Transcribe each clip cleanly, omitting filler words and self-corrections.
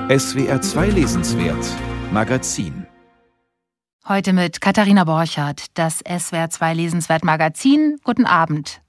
SWR 2 Lesenswert Magazin. Heute mit Katharina Borchardt, das SWR 2 Lesenswert Magazin. Guten Abend.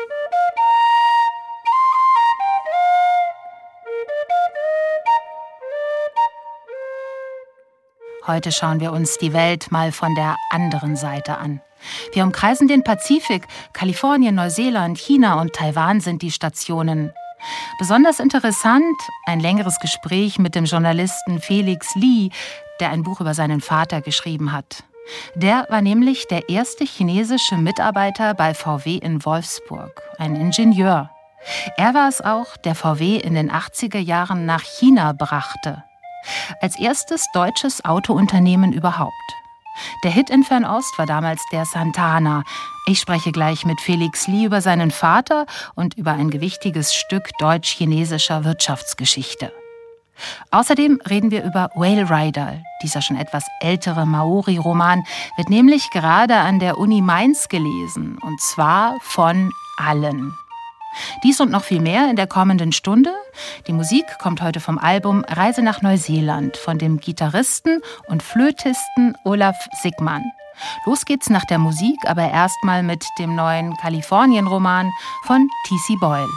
Heute schauen wir uns die Welt mal von der anderen Seite an. Wir umkreisen den Pazifik, Kalifornien, Neuseeland, China und Taiwan sind die Stationen. Besonders interessant, ein längeres Gespräch mit dem Journalisten Felix Li, der ein Buch über seinen Vater geschrieben hat. Der war nämlich der erste chinesische Mitarbeiter bei VW in Wolfsburg, ein Ingenieur. Er war es auch, der VW in den 80er Jahren nach China brachte. Als erstes deutsches Autounternehmen überhaupt. Der Hit in Fernost war damals der Santana. Ich spreche gleich mit Felix Li über seinen Vater und über ein gewichtiges Stück deutsch-chinesischer Wirtschaftsgeschichte. Außerdem reden wir über Whale Rider. Dieser schon etwas ältere Maori-Roman wird nämlich gerade an der Uni Mainz gelesen. Und zwar von allen. Dies und noch viel mehr in der kommenden Stunde. Die Musik kommt heute vom Album Reise nach Neuseeland von dem Gitarristen und Flötisten Olaf Sigmann. Los geht's nach der Musik, aber erstmal mit dem neuen Kalifornien-Roman von T.C. Boyle.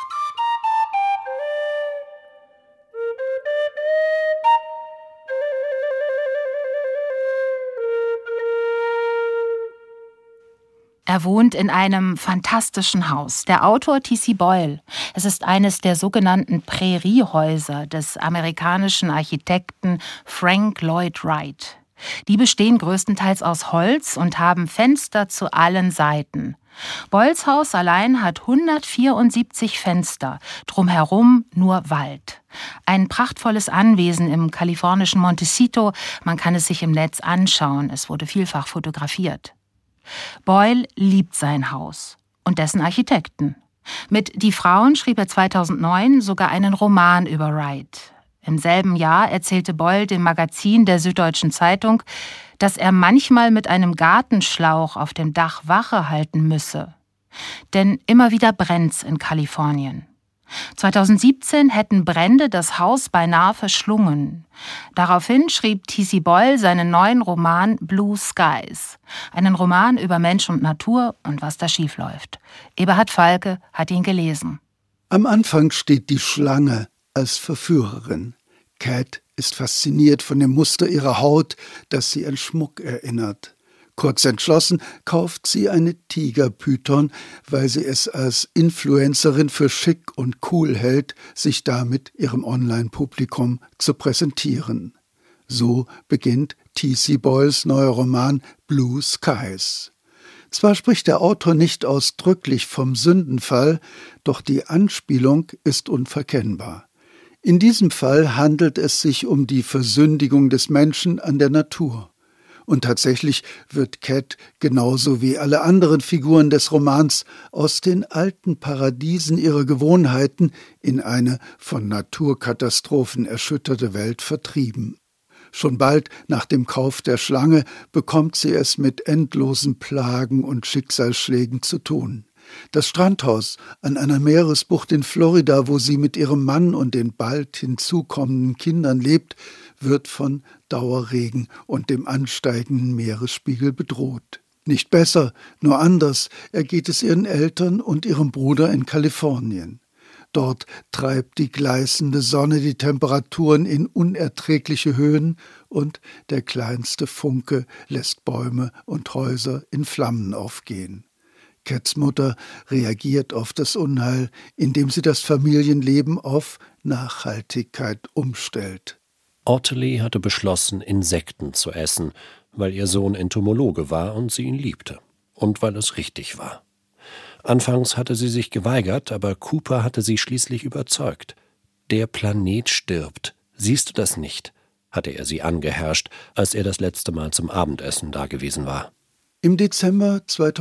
Er wohnt in einem fantastischen Haus. Der Autor T.C. Boyle. Es ist eines der sogenannten Präriehäuser des amerikanischen Architekten Frank Lloyd Wright. Die bestehen größtenteils aus Holz und haben Fenster zu allen Seiten. Boyles Haus allein hat 174 Fenster, drumherum nur Wald. Ein prachtvolles Anwesen im kalifornischen Montecito. Man kann es sich im Netz anschauen. Es wurde vielfach fotografiert. Boyle liebt sein Haus und dessen Architekten. Mit Die Frauen schrieb er 2009 sogar einen Roman über Wright. Im selben Jahr erzählte Boyle dem Magazin der Süddeutschen Zeitung, dass er manchmal mit einem Gartenschlauch auf dem Dach Wache halten müsse. Denn immer wieder brennt's in Kalifornien. 2017 hätten Brände das Haus beinahe verschlungen. Daraufhin schrieb T.C. Boyle seinen neuen Roman Blue Skies. Einen Roman über Mensch und Natur und was da schiefläuft. Eberhard Falke hat ihn gelesen. Am Anfang steht die Schlange als Verführerin. Cat ist fasziniert von dem Muster ihrer Haut, das sie an Schmuck erinnert. Kurz entschlossen kauft sie eine Tigerpython, weil sie es als Influencerin für schick und cool hält, sich damit ihrem Online-Publikum zu präsentieren. So beginnt T.C. Boyles neuer Roman Blue Skies. Zwar spricht der Autor nicht ausdrücklich vom Sündenfall, doch die Anspielung ist unverkennbar. In diesem Fall handelt es sich um die Versündigung des Menschen an der Natur. Und tatsächlich wird Cat genauso wie alle anderen Figuren des Romans aus den alten Paradiesen ihrer Gewohnheiten in eine von Naturkatastrophen erschütterte Welt vertrieben. Schon bald nach dem Kauf der Schlange bekommt sie es mit endlosen Plagen und Schicksalsschlägen zu tun. Das Strandhaus an einer Meeresbucht in Florida, wo sie mit ihrem Mann und den bald hinzukommenden Kindern lebt, wird von Dauerregen und dem ansteigenden Meeresspiegel bedroht. Nicht besser, nur anders ergeht es ihren Eltern und ihrem Bruder in Kalifornien. Dort treibt die gleißende Sonne die Temperaturen in unerträgliche Höhen und der kleinste Funke lässt Bäume und Häuser in Flammen aufgehen. Cats Mutter reagiert auf das Unheil, indem sie das Familienleben auf Nachhaltigkeit umstellt. Ottilie hatte beschlossen, Insekten zu essen, weil ihr Sohn Entomologe war und sie ihn liebte. Und weil es richtig war. Anfangs hatte sie sich geweigert, aber Cooper hatte sie schließlich überzeugt. Der Planet stirbt. Siehst du das nicht? Hatte er sie angeherrscht, als er das letzte Mal zum Abendessen dagewesen war. Im Dezember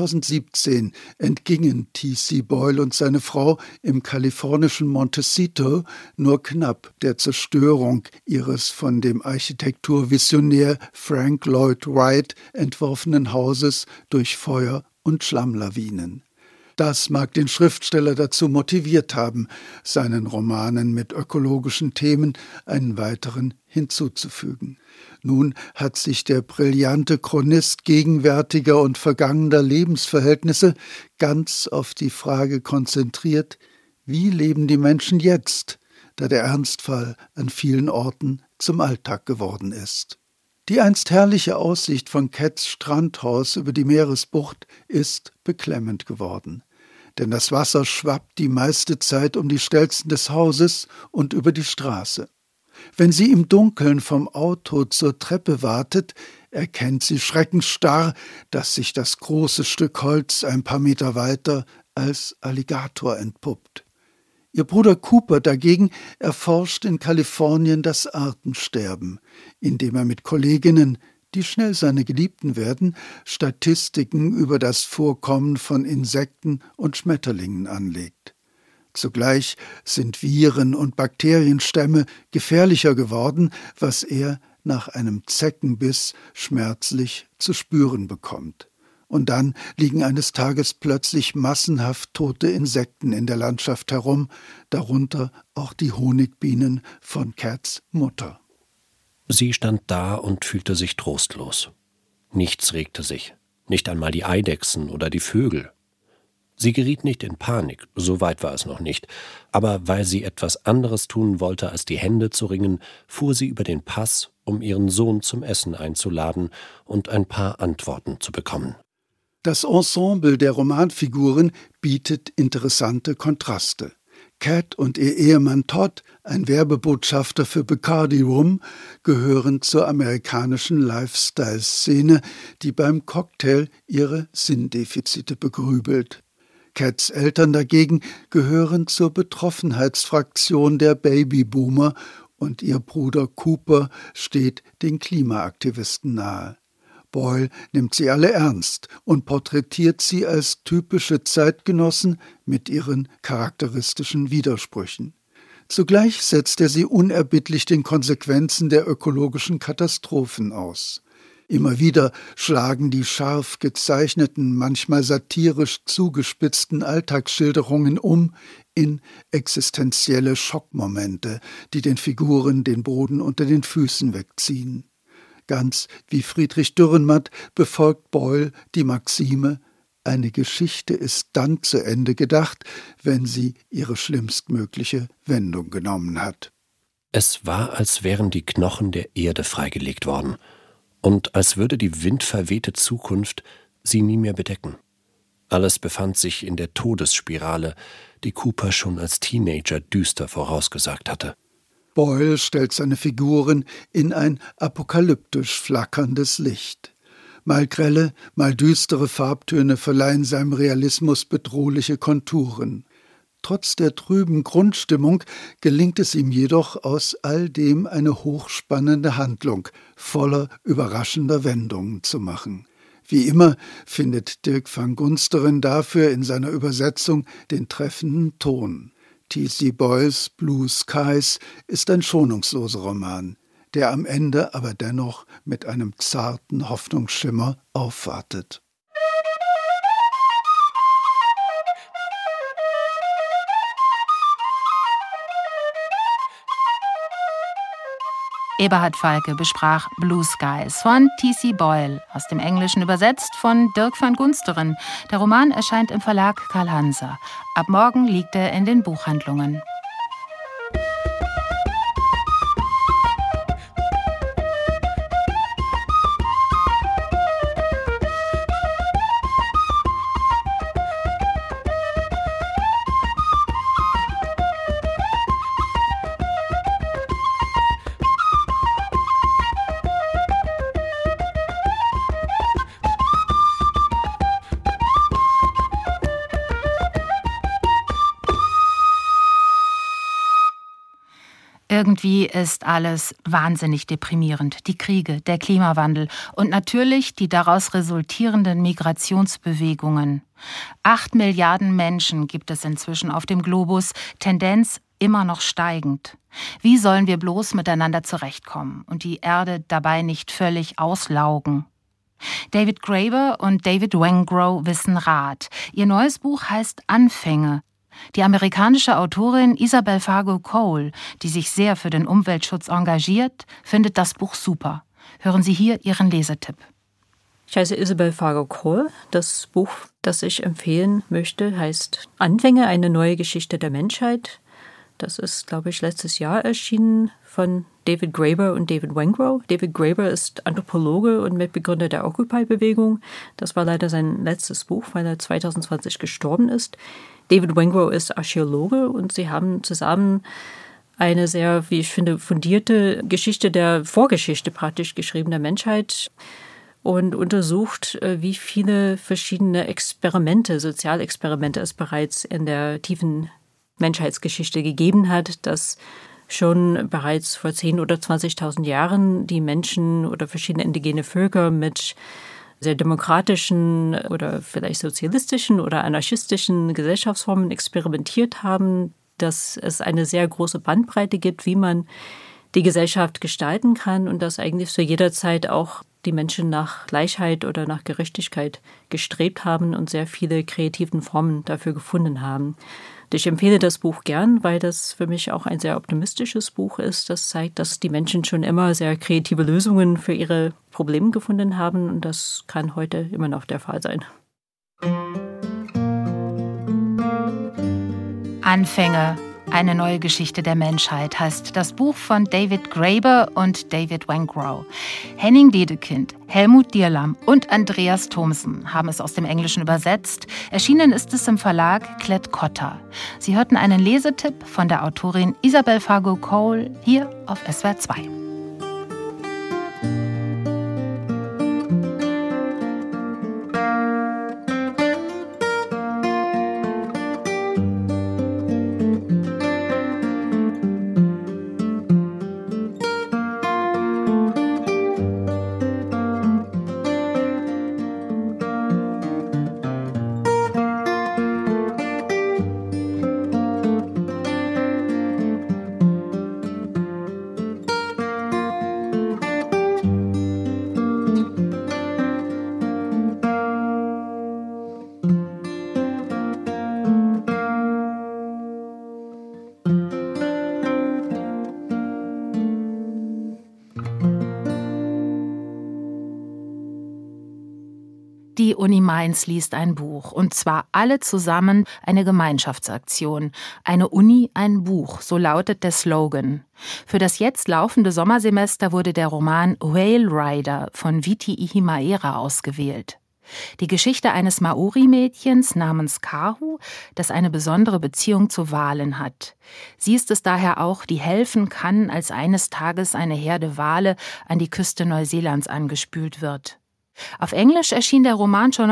2017 entgingen T.C. Boyle und seine Frau im kalifornischen Montecito nur knapp der Zerstörung ihres von dem Architekturvisionär Frank Lloyd Wright entworfenen Hauses durch Feuer und Schlammlawinen. Das mag den Schriftsteller dazu motiviert haben, seinen Romanen mit ökologischen Themen einen weiteren hinzuzufügen. Nun hat sich der brillante Chronist gegenwärtiger und vergangener Lebensverhältnisse ganz auf die Frage konzentriert, wie leben die Menschen jetzt, da der Ernstfall an vielen Orten zum Alltag geworden ist. Die einst herrliche Aussicht von Cats Strandhaus über die Meeresbucht ist beklemmend geworden. Denn das Wasser schwappt die meiste Zeit um die Stelzen des Hauses und über die Straße. Wenn sie im Dunkeln vom Auto zur Treppe wartet, erkennt sie schreckensstarr, dass sich das große Stück Holz ein paar Meter weiter als Alligator entpuppt. Ihr Bruder Cooper dagegen erforscht in Kalifornien das Artensterben, indem er mit Kolleginnen, die schnell seine Geliebten werden, Statistiken über das Vorkommen von Insekten und Schmetterlingen anlegt. Zugleich sind Viren und Bakterienstämme gefährlicher geworden, was er nach einem Zeckenbiss schmerzlich zu spüren bekommt. Und dann liegen eines Tages plötzlich massenhaft tote Insekten in der Landschaft herum, darunter auch die Honigbienen von Cats Mutter. Sie stand da und fühlte sich trostlos. Nichts regte sich, nicht einmal die Eidechsen oder die Vögel. Sie geriet nicht in Panik, so weit war es noch nicht, aber weil sie etwas anderes tun wollte, als die Hände zu ringen, fuhr sie über den Pass, um ihren Sohn zum Essen einzuladen und ein paar Antworten zu bekommen. Das Ensemble der Romanfiguren bietet interessante Kontraste. Cat und ihr Ehemann Todd, ein Werbebotschafter für Bacardi Rum, gehören zur amerikanischen Lifestyle-Szene, die beim Cocktail ihre Sinndefizite begrübelt. Cats Eltern dagegen gehören zur Betroffenheitsfraktion der Babyboomer und ihr Bruder Cooper steht den Klimaaktivisten nahe. Boyle nimmt sie alle ernst und porträtiert sie als typische Zeitgenossen mit ihren charakteristischen Widersprüchen. Zugleich setzt er sie unerbittlich den Konsequenzen der ökologischen Katastrophen aus. Immer wieder schlagen die scharf gezeichneten, manchmal satirisch zugespitzten Alltagsschilderungen in existenzielle Schockmomente, die den Figuren den Boden unter den Füßen wegziehen. Ganz wie Friedrich Dürrenmatt befolgt Boyle die Maxime, eine Geschichte ist dann zu Ende gedacht, wenn sie ihre schlimmstmögliche Wendung genommen hat. Es war, als wären die Knochen der Erde freigelegt worden und als würde die windverwehte Zukunft sie nie mehr bedecken. Alles befand sich in der Todesspirale, die Cooper schon als Teenager düster vorausgesagt hatte. Boyle stellt seine Figuren in ein apokalyptisch flackerndes Licht. Mal grelle, mal düstere Farbtöne verleihen seinem Realismus bedrohliche Konturen. Trotz der trüben Grundstimmung gelingt es ihm jedoch, aus all dem eine hochspannende Handlung voller überraschender Wendungen zu machen. Wie immer findet Dirk van Gunsteren dafür in seiner Übersetzung den treffenden Ton. T.C. Boyles Blue Skies ist ein schonungsloser Roman, der am Ende aber dennoch mit einem zarten Hoffnungsschimmer aufwartet. Eberhard Falke besprach Blue Skies von T.C. Boyle, aus dem Englischen übersetzt von Dirk van Gunsteren. Der Roman erscheint im Verlag Karl Hanser. Ab morgen liegt er in den Buchhandlungen. Irgendwie ist alles wahnsinnig deprimierend. Die Kriege, der Klimawandel und natürlich die daraus resultierenden Migrationsbewegungen. 8 Milliarden Menschen gibt es inzwischen auf dem Globus, Tendenz immer noch steigend. Wie sollen wir bloß miteinander zurechtkommen und die Erde dabei nicht völlig auslaugen? David Graeber und David Wengrow wissen Rat. Ihr neues Buch heißt Anfänge. Die amerikanische Autorin Isabel Fargo Cole, die sich sehr für den Umweltschutz engagiert, findet das Buch super. Hören Sie hier ihren Lesetipp. Ich heiße Isabel Fargo Cole. Das Buch, das ich empfehlen möchte, heißt Anfänge, eine neue Geschichte der Menschheit. Das ist, glaube ich, letztes Jahr erschienen von David Graeber und David Wengrow. David Graeber ist Anthropologe und Mitbegründer der Occupy-Bewegung. Das war leider sein letztes Buch, weil er 2020 gestorben ist. David Wengrow ist Archäologe und sie haben zusammen eine sehr, wie ich finde, fundierte Geschichte der Vorgeschichte praktisch geschrieben der Menschheit und untersucht, wie viele verschiedene Experimente, Sozialexperimente es bereits in der tiefen Menschheitsgeschichte gegeben hat, dass schon bereits vor 10.000 oder 20.000 Jahren die Menschen oder verschiedene indigene Völker mit sehr demokratischen oder vielleicht sozialistischen oder anarchistischen Gesellschaftsformen experimentiert haben, dass es eine sehr große Bandbreite gibt, wie man die Gesellschaft gestalten kann und dass eigentlich zu jeder Zeit auch die Menschen nach Gleichheit oder nach Gerechtigkeit gestrebt haben und sehr viele kreativen Formen dafür gefunden haben. Ich empfehle das Buch gern, weil das für mich auch ein sehr optimistisches Buch ist. Das zeigt, dass die Menschen schon immer sehr kreative Lösungen für ihre Probleme gefunden haben und das kann heute immer noch der Fall sein. Anfänge, eine neue Geschichte der Menschheit heißt das Buch von David Graeber und David Wengrow. Henning Dedekind, Helmut Dierlam und Andreas Thomsen haben es aus dem Englischen übersetzt. Erschienen ist es im Verlag Klett-Cotta. Sie hörten einen Lesetipp von der Autorin Isabel Fargo Cole hier auf SWR 2. Die Uni Mainz liest ein Buch, und zwar alle zusammen eine Gemeinschaftsaktion. Eine Uni, ein Buch, so lautet der Slogan. Für das jetzt laufende Sommersemester wurde der Roman Whale Rider von Viti Ihimaera ausgewählt. Die Geschichte eines Maori-Mädchens namens Kahu, das eine besondere Beziehung zu Walen hat. Sie ist es daher auch, die helfen kann, als eines Tages eine Herde Wale an die Küste Neuseelands angespült wird. Auf Englisch erschien der Roman schon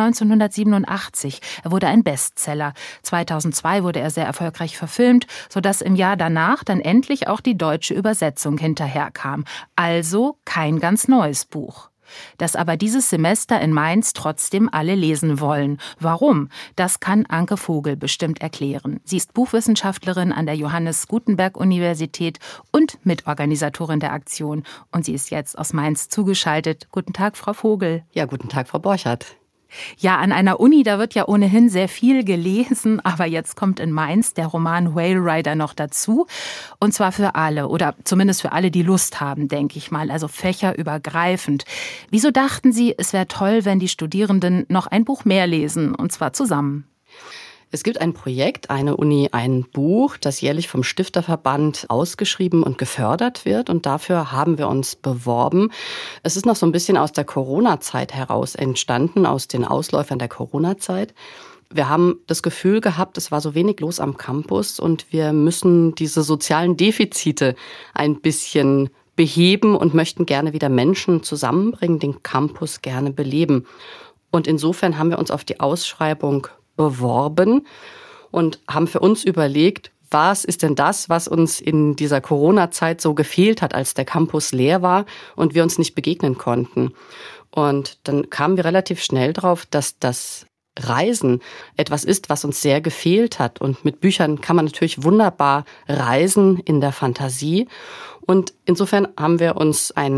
1987. Er wurde ein Bestseller. 2002 wurde er sehr erfolgreich verfilmt, sodass im Jahr danach dann endlich auch die deutsche Übersetzung hinterherkam. Also kein ganz neues Buch. Das aber dieses Semester in Mainz trotzdem alle lesen wollen. Warum? Das kann Anke Vogel bestimmt erklären. Sie ist Buchwissenschaftlerin an der Johannes Gutenberg Universität und Mitorganisatorin der Aktion. Und sie ist jetzt aus Mainz zugeschaltet. Guten Tag, Frau Vogel. Ja, guten Tag, Frau Borchardt. Ja, an einer Uni, da wird ja ohnehin sehr viel gelesen, aber jetzt kommt in Mainz der Roman Whale Rider noch dazu. Und zwar für alle, oder zumindest für alle, die Lust haben, denke ich mal, also fächerübergreifend. Wieso dachten Sie, es wäre toll, wenn die Studierenden noch ein Buch mehr lesen, und zwar zusammen? Es gibt ein Projekt, eine Uni, ein Buch, das jährlich vom Stifterverband ausgeschrieben und gefördert wird. Und dafür haben wir uns beworben. Es ist noch so ein bisschen aus der Corona-Zeit heraus entstanden, aus den Ausläufern der Corona-Zeit. Wir haben das Gefühl gehabt, es war so wenig los am Campus und wir müssen diese sozialen Defizite ein bisschen beheben und möchten gerne wieder Menschen zusammenbringen, den Campus gerne beleben. Und insofern haben wir uns auf die Ausschreibung beworben und haben für uns überlegt, was ist denn das, was uns in dieser Corona-Zeit so gefehlt hat, als der Campus leer war und wir uns nicht begegnen konnten. Und dann kamen wir relativ schnell drauf, dass das Reisen etwas ist, was uns sehr gefehlt hat. Und mit Büchern kann man natürlich wunderbar reisen in der Fantasie. Und insofern haben wir uns einen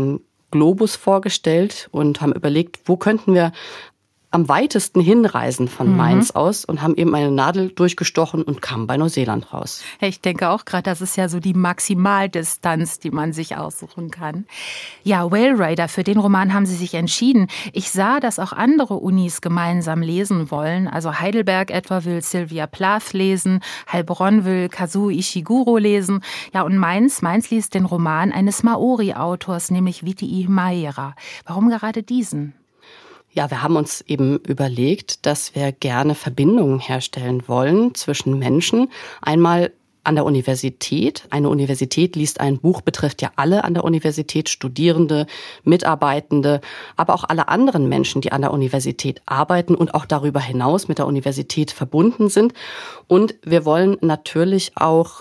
Globus vorgestellt und haben überlegt, wo könnten wir am weitesten hinreisen von Mainz aus und haben eben eine Nadel durchgestochen und kamen bei Neuseeland raus. Ich denke auch gerade, das ist ja so die Maximaldistanz, die man sich aussuchen kann. Ja, Whale Rider, für den Roman haben Sie sich entschieden. Ich sah, dass auch andere Unis gemeinsam lesen wollen. Also Heidelberg etwa will Sylvia Plath lesen, Heilbronn will Kazuo Ishiguro lesen. Ja, und Mainz liest den Roman eines Maori-Autors, nämlich Witi'i Maera. Warum gerade diesen? Ja, wir haben uns eben überlegt, dass wir gerne Verbindungen herstellen wollen zwischen Menschen. Einmal an der Universität. Eine Universität liest ein Buch, betrifft ja alle an der Universität, Studierende, Mitarbeitende, aber auch alle anderen Menschen, die an der Universität arbeiten und auch darüber hinaus mit der Universität verbunden sind. Und wir wollen natürlich auch,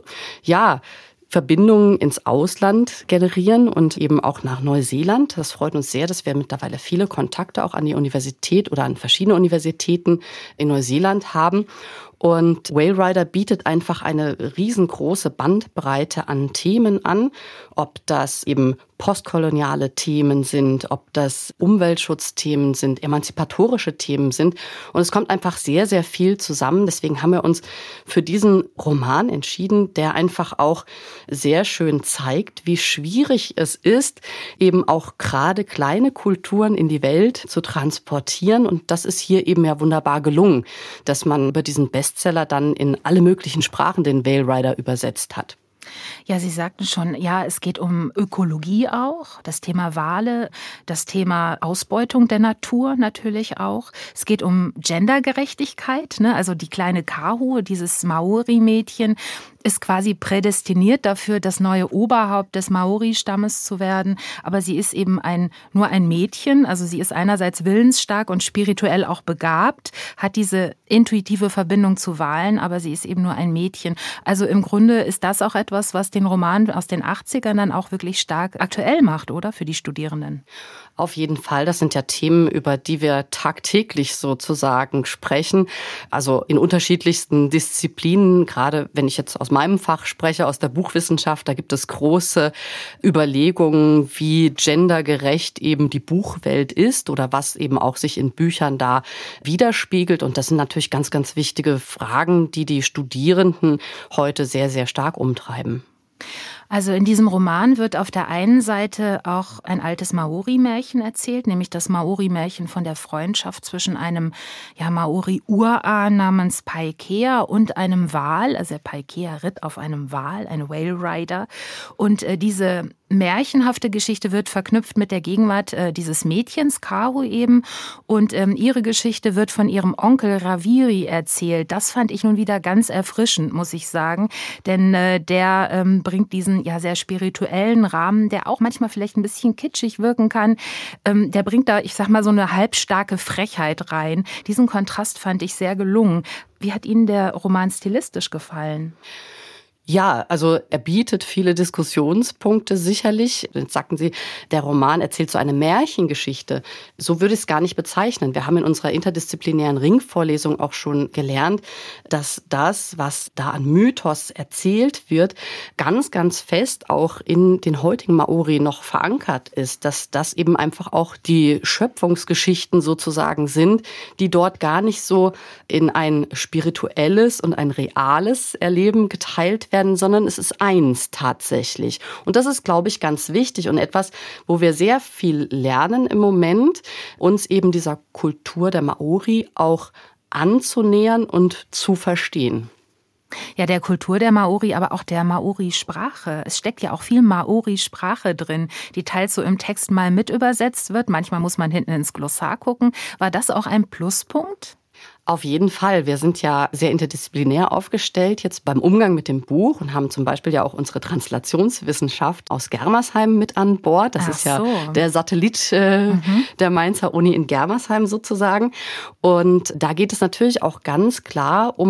Verbindungen ins Ausland generieren und eben auch nach Neuseeland. Das freut uns sehr, dass wir mittlerweile viele Kontakte auch an die Universität oder an verschiedene Universitäten in Neuseeland haben. Und Whale Rider bietet einfach eine riesengroße Bandbreite an Themen an, ob das eben postkoloniale Themen sind, ob das Umweltschutzthemen sind, emanzipatorische Themen sind. Und es kommt einfach sehr, sehr viel zusammen. Deswegen haben wir uns für diesen Roman entschieden, der einfach auch sehr schön zeigt, wie schwierig es ist, eben auch gerade kleine Kulturen in die Welt zu transportieren. Und das ist hier eben ja wunderbar gelungen, dass man über diesen Bestseller dann in alle möglichen Sprachen den Whale Rider übersetzt hat. Ja, Sie sagten schon, ja, es geht um Ökologie auch, das Thema Wale, das Thema Ausbeutung der Natur natürlich auch. Es geht um Gendergerechtigkeit, ne? Also die kleine Kahu, dieses Maori-Mädchen, ist quasi prädestiniert dafür, das neue Oberhaupt des Maori-Stammes zu werden. Aber sie ist eben nur ein Mädchen. Also sie ist einerseits willensstark und spirituell auch begabt, hat diese intuitive Verbindung zu Walen, aber sie ist eben nur ein Mädchen. Also im Grunde ist das auch etwas, was den Roman aus den 80ern dann auch wirklich stark aktuell macht, oder? Für die Studierenden. Auf jeden Fall. Das sind ja Themen, über die wir tagtäglich sozusagen sprechen. Also in unterschiedlichsten Disziplinen. Gerade wenn ich jetzt aus meinem Fach spreche, aus der Buchwissenschaft, da gibt es große Überlegungen, wie gendergerecht eben die Buchwelt ist oder was eben auch sich in Büchern da widerspiegelt. Und das sind natürlich ganz, ganz wichtige Fragen, die die Studierenden heute sehr, sehr stark umtreiben. Also in diesem Roman wird auf der einen Seite auch ein altes Maori-Märchen erzählt, nämlich das Maori-Märchen von der Freundschaft zwischen einem Maori-Urahn namens Paikea und einem Wal. Also der Paikea ritt auf einem Wal, ein Whale Rider. Und diese märchenhafte Geschichte wird verknüpft mit der Gegenwart dieses Mädchens, Karu eben. Und ihre Geschichte wird von ihrem Onkel Raviri erzählt. Das fand ich nun wieder ganz erfrischend, muss ich sagen. Denn der bringt diesen sehr spirituellen Rahmen, der auch manchmal vielleicht ein bisschen kitschig wirken kann. Der bringt da, ich sag mal, so eine halbstarke Frechheit rein. Diesen Kontrast fand ich sehr gelungen. Wie hat Ihnen der Roman stilistisch gefallen? Ja, also er bietet viele Diskussionspunkte sicherlich. Jetzt sagten Sie, der Roman erzählt so eine Märchengeschichte. So würde ich es gar nicht bezeichnen. Wir haben in unserer interdisziplinären Ringvorlesung auch schon gelernt, dass das, was da an Mythos erzählt wird, ganz, ganz fest auch in den heutigen Maori noch verankert ist. Dass das eben einfach auch die Schöpfungsgeschichten sozusagen sind, die dort gar nicht so in ein spirituelles und ein reales Erleben geteilt werden, sondern es ist eins tatsächlich. Und das ist, glaube ich, ganz wichtig und etwas, wo wir sehr viel lernen im Moment, uns eben dieser Kultur der Maori auch anzunähern und zu verstehen. Ja, der Kultur der Maori, aber auch der Maori-Sprache. Es steckt ja auch viel Maori-Sprache drin, die teils so im Text mal mit übersetzt wird. Manchmal muss man hinten ins Glossar gucken. War das auch ein Pluspunkt? Auf jeden Fall. Wir sind ja sehr interdisziplinär aufgestellt jetzt beim Umgang mit dem Buch und haben zum Beispiel ja auch unsere Translationswissenschaft aus Germersheim mit an Bord. Das ist ja der Satellit der Mainzer Uni in Germersheim sozusagen. Und da geht es natürlich auch ganz klar um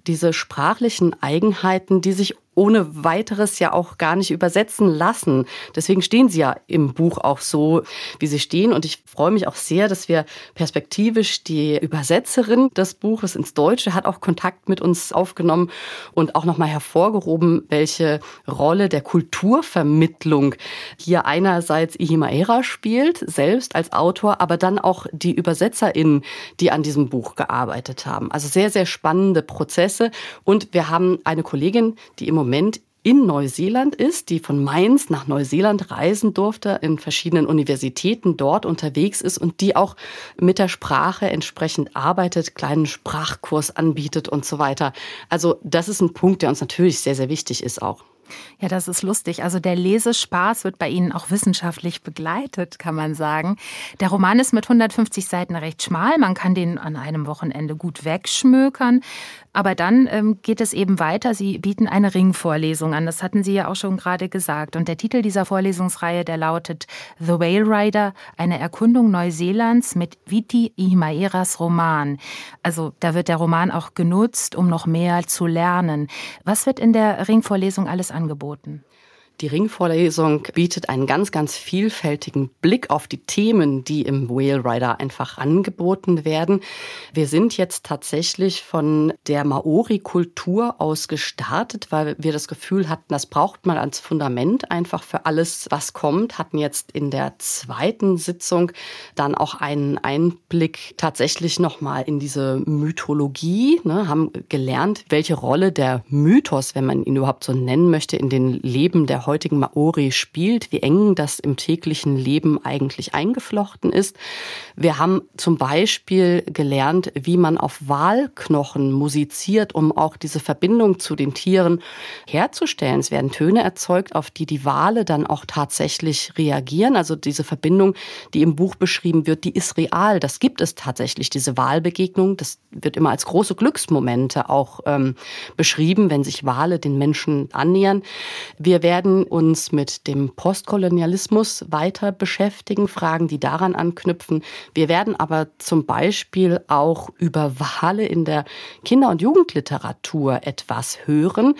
diese sprachlichen Eigenheiten, die sich ohne weiteres ja auch gar nicht übersetzen lassen. Deswegen stehen sie ja im Buch auch so, wie sie stehen. Und ich freue mich auch sehr, dass wir perspektivisch die Übersetzerin des Buches ins Deutsche hat auch Kontakt mit uns aufgenommen und auch nochmal hervorgehoben, welche Rolle der Kulturvermittlung hier einerseits Ihimaera spielt, selbst als Autor, aber dann auch die ÜbersetzerInnen, die an diesem Buch gearbeitet haben. Also sehr, sehr spannende Prozesse. Und wir haben eine Kollegin, die im Moment in Neuseeland ist, die von Mainz nach Neuseeland reisen durfte, in verschiedenen Universitäten dort unterwegs ist und die auch mit der Sprache entsprechend arbeitet, kleinen Sprachkurs anbietet und so weiter. Also das ist ein Punkt, der uns natürlich sehr, sehr wichtig ist auch. Ja, das ist lustig. Also der Lesespaß wird bei Ihnen auch wissenschaftlich begleitet, kann man sagen. Der Roman ist mit 150 Seiten recht schmal. Man kann den an einem Wochenende gut wegschmökern. Aber dann geht es eben weiter. Sie bieten eine Ringvorlesung an. Das hatten Sie ja auch schon gerade gesagt. Und der Titel dieser Vorlesungsreihe, der lautet The Whale Rider, eine Erkundung Neuseelands mit Witi Ihimaeras Roman. Also da wird der Roman auch genutzt, um noch mehr zu lernen. Was wird in der Ringvorlesung alles angeboten? Die Ringvorlesung bietet einen ganz, ganz vielfältigen Blick auf die Themen, die im Whale Rider einfach angeboten werden. Wir sind jetzt tatsächlich von der Maori-Kultur aus gestartet, weil wir das Gefühl hatten, das braucht man als Fundament einfach für alles, was kommt. Hatten jetzt in der zweiten Sitzung dann auch einen Einblick tatsächlich nochmal in diese Mythologie, haben gelernt, welche Rolle der Mythos, wenn man ihn überhaupt so nennen möchte, in den Leben der heutigen Maori spielt, wie eng das im täglichen Leben eigentlich eingeflochten ist. Wir haben zum Beispiel gelernt, wie man auf Walknochen musiziert, um auch diese Verbindung zu den Tieren herzustellen. Es werden Töne erzeugt, auf die die Wale dann auch tatsächlich reagieren. Also diese Verbindung, die im Buch beschrieben wird, die ist real. Das gibt es tatsächlich, diese Walbegegnung. Das wird immer als große Glücksmomente auch beschrieben, wenn sich Wale den Menschen annähern. Wir werden uns mit dem Postkolonialismus weiter beschäftigen, Fragen, die daran anknüpfen. Wir werden aber zum Beispiel auch über Wale in der Kinder- und Jugendliteratur etwas hören.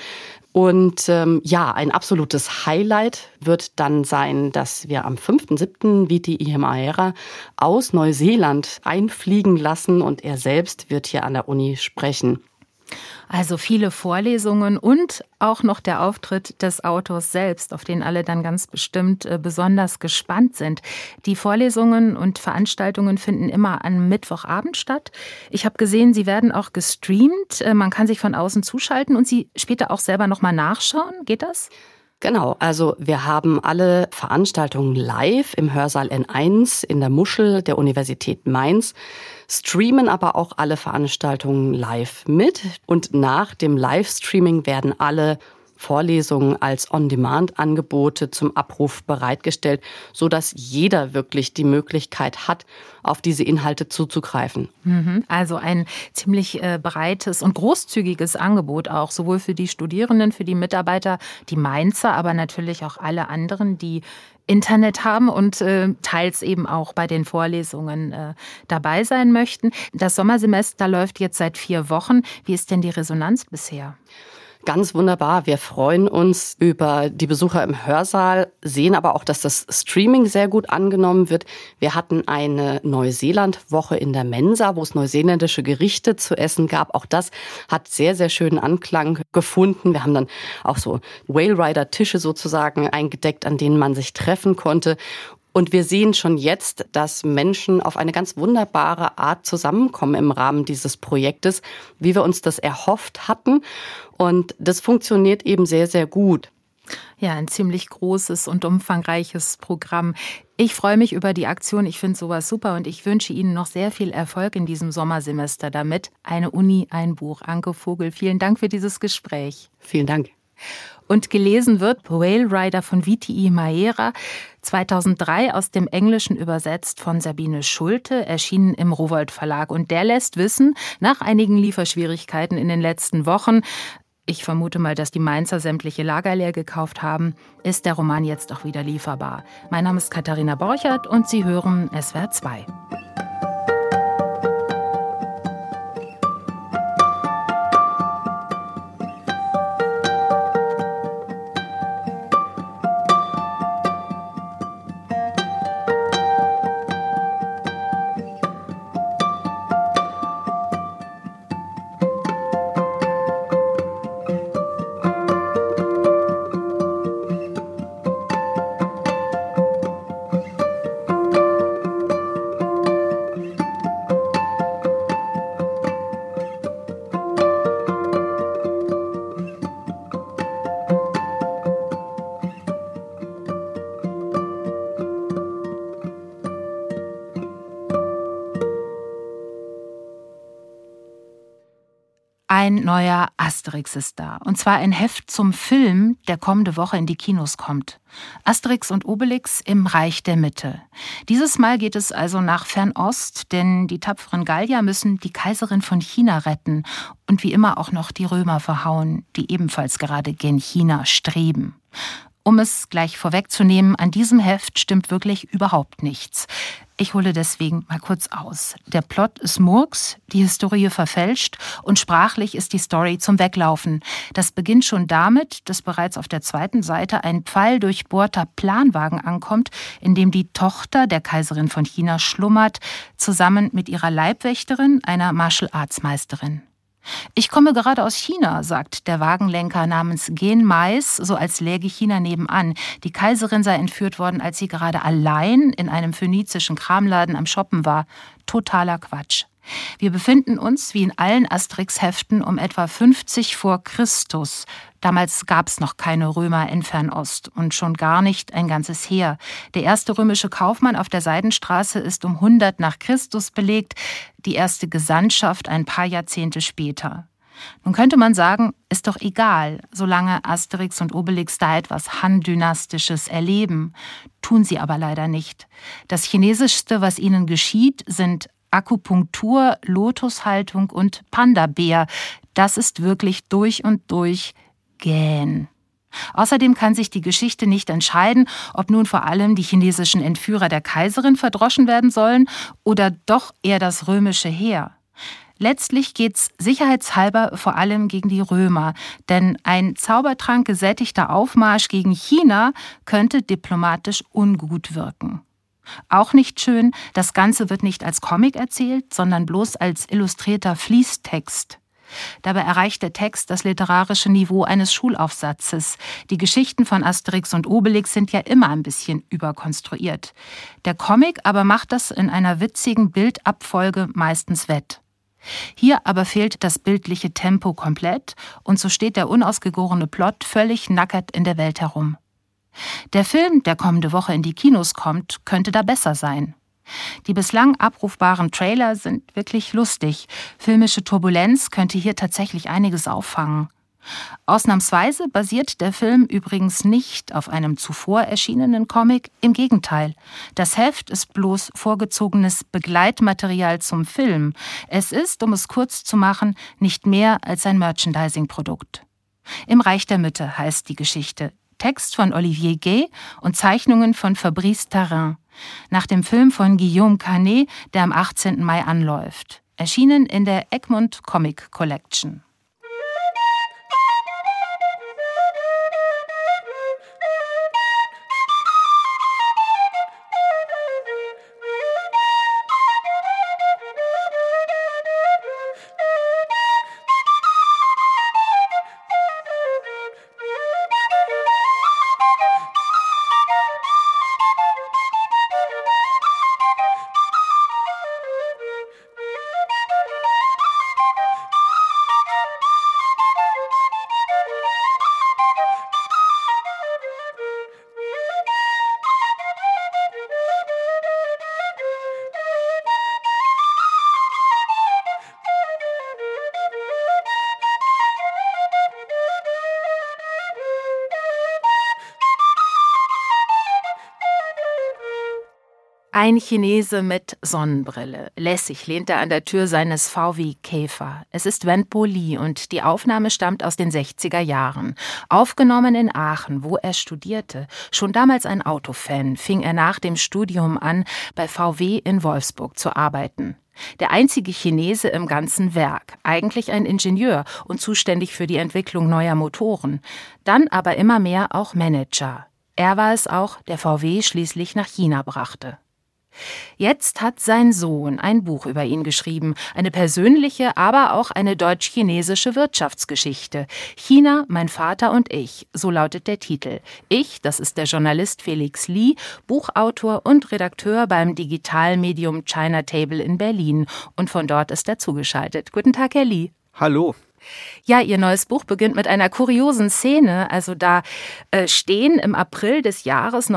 Und ein absolutes Highlight wird dann sein, dass wir am 5.7. Witi Ihimaera aus Neuseeland einfliegen lassen und er selbst wird hier an der Uni sprechen. Also viele Vorlesungen und auch noch der Auftritt des Autors selbst, auf den alle dann ganz bestimmt besonders gespannt sind. Die Vorlesungen und Veranstaltungen finden immer am Mittwochabend statt. Ich habe gesehen, sie werden auch gestreamt. Man kann sich von außen zuschalten und sie später auch selber nochmal nachschauen. Geht das? Genau, also wir haben alle Veranstaltungen live im Hörsaal N1 in der Muschel der Universität Mainz, streamen aber auch alle Veranstaltungen live mit. Und nach dem Livestreaming werden alle Vorlesungen als On-Demand-Angebote zum Abruf bereitgestellt, sodass jeder wirklich die Möglichkeit hat, auf diese Inhalte zuzugreifen. Also ein ziemlich breites und großzügiges Angebot auch, sowohl für die Studierenden, für die Mitarbeiter, die Mainzer, aber natürlich auch alle anderen, die Internet haben und teils eben auch bei den Vorlesungen dabei sein möchten. Das Sommersemester läuft jetzt seit 4 Wochen. Wie ist denn die Resonanz bisher? Ganz wunderbar. Wir freuen uns über die Besucher im Hörsaal, sehen aber auch, dass das Streaming sehr gut angenommen wird. Wir hatten eine Neuseeland-Woche in der Mensa, wo es neuseeländische Gerichte zu essen gab. Auch das hat sehr, sehr schönen Anklang gefunden. Wir haben dann auch so Whale Rider-Tische sozusagen eingedeckt, an denen man sich treffen konnte. Und wir sehen schon jetzt, dass Menschen auf eine ganz wunderbare Art zusammenkommen im Rahmen dieses Projektes, wie wir uns das erhofft hatten. Und das funktioniert eben sehr, sehr gut. Ja, ein ziemlich großes und umfangreiches Programm. Ich freue mich über die Aktion. Ich finde sowas super und ich wünsche Ihnen noch sehr viel Erfolg in diesem Sommersemester damit. Eine Uni, ein Buch. Anke Vogel, vielen Dank für dieses Gespräch. Vielen Dank. Und gelesen wird Whale Rider von Witi Ihimaera, 2003 aus dem Englischen übersetzt von Sabine Schulte, erschienen im Rowohlt Verlag. Und der lässt wissen, nach einigen Lieferschwierigkeiten in den letzten Wochen, ich vermute mal, dass die Mainzer sämtliche Lager leer gekauft haben, ist der Roman jetzt auch wieder lieferbar. Mein Name ist Katharina Borchert und Sie hören SWR 2. Ein neuer Asterix ist da. Und zwar ein Heft zum Film, der kommende Woche in die Kinos kommt. Asterix und Obelix im Reich der Mitte. Dieses Mal geht es also nach Fernost, denn die tapferen Gallier müssen die Kaiserin von China retten und wie immer auch noch die Römer verhauen, die ebenfalls gerade gen China streben. Um es gleich vorwegzunehmen, an diesem Heft stimmt wirklich überhaupt nichts. Ich hole deswegen mal kurz aus. Der Plot ist Murks, die Historie verfälscht und sprachlich ist die Story zum Weglaufen. Das beginnt schon damit, dass bereits auf der zweiten Seite ein pfeildurchbohrter Planwagen ankommt, in dem die Tochter der Kaiserin von China schlummert, zusammen mit ihrer Leibwächterin, einer Martial-Arts-Meisterin. »Ich komme gerade aus China«, sagt der Wagenlenker namens Gen Mais, so als läge China nebenan. Die Kaiserin sei entführt worden, als sie gerade allein in einem phönizischen Kramladen am Shoppen war. Totaler Quatsch. Wir befinden uns, wie in allen Asterix-Heften, um etwa 50 vor Christus. Damals gab es noch keine Römer in Fernost und schon gar nicht ein ganzes Heer. Der erste römische Kaufmann auf der Seidenstraße ist um 100 nach Christus belegt, die erste Gesandtschaft ein paar Jahrzehnte später. Nun könnte man sagen, ist doch egal, solange Asterix und Obelix da etwas Han-Dynastisches erleben. Tun sie aber leider nicht. Das Chinesischste, was ihnen geschieht, sind Akupunktur, Lotushaltung und Panda-Bär. Das ist wirklich durch und durch Gähn. Außerdem kann sich die Geschichte nicht entscheiden, ob nun vor allem die chinesischen Entführer der Kaiserin verdroschen werden sollen oder doch eher das römische Heer. Letztlich geht's sicherheitshalber vor allem gegen die Römer, denn ein zaubertrankgesättigter Aufmarsch gegen China könnte diplomatisch ungut wirken. Auch nicht schön, das Ganze wird nicht als Comic erzählt, sondern bloß als illustrierter Fließtext. Dabei erreicht der Text das literarische Niveau eines Schulaufsatzes. Die Geschichten von Asterix und Obelix sind ja immer ein bisschen überkonstruiert. Der Comic aber macht das in einer witzigen Bildabfolge meistens wett. Hier aber fehlt das bildliche Tempo komplett und so steht der unausgegorene Plot völlig nackert in der Welt herum. Der Film, der kommende Woche in die Kinos kommt, könnte da besser sein. Die bislang abrufbaren Trailer sind wirklich lustig. Filmische Turbulenz könnte hier tatsächlich einiges auffangen. Ausnahmsweise basiert der Film übrigens nicht auf einem zuvor erschienenen Comic, im Gegenteil. Das Heft ist bloß vorgezogenes Begleitmaterial zum Film. Es ist, um es kurz zu machen, nicht mehr als ein Merchandising-Produkt. Im Reich der Mitte heißt die Geschichte. Text von Olivier Gay und Zeichnungen von Fabrice Tarin. Nach dem Film von Guillaume Canet, der am 18. Mai anläuft. Erschienen in der Egmont Comic Collection. Ein Chinese mit Sonnenbrille. Lässig lehnt er an der Tür seines VW Käfer. Es ist Wenpo Li und die Aufnahme stammt aus den 60er Jahren. Aufgenommen in Aachen, wo er studierte. Schon damals ein Autofan, fing er nach dem Studium an, bei VW in Wolfsburg zu arbeiten. Der einzige Chinese im ganzen Werk, eigentlich ein Ingenieur und zuständig für die Entwicklung neuer Motoren. Dann aber immer mehr auch Manager. Er war es auch, der VW schließlich nach China brachte. Jetzt hat sein Sohn ein Buch über ihn geschrieben, eine persönliche, aber auch eine deutsch-chinesische Wirtschaftsgeschichte. China, mein Vater und ich, so lautet der Titel. Ich, das ist der Journalist Felix Li, Buchautor und Redakteur beim Digitalmedium China Table in Berlin. Und von dort ist er zugeschaltet. Guten Tag, Herr Li. Hallo. Ja, ihr neues Buch beginnt mit einer kuriosen Szene. Also da stehen im April des Jahres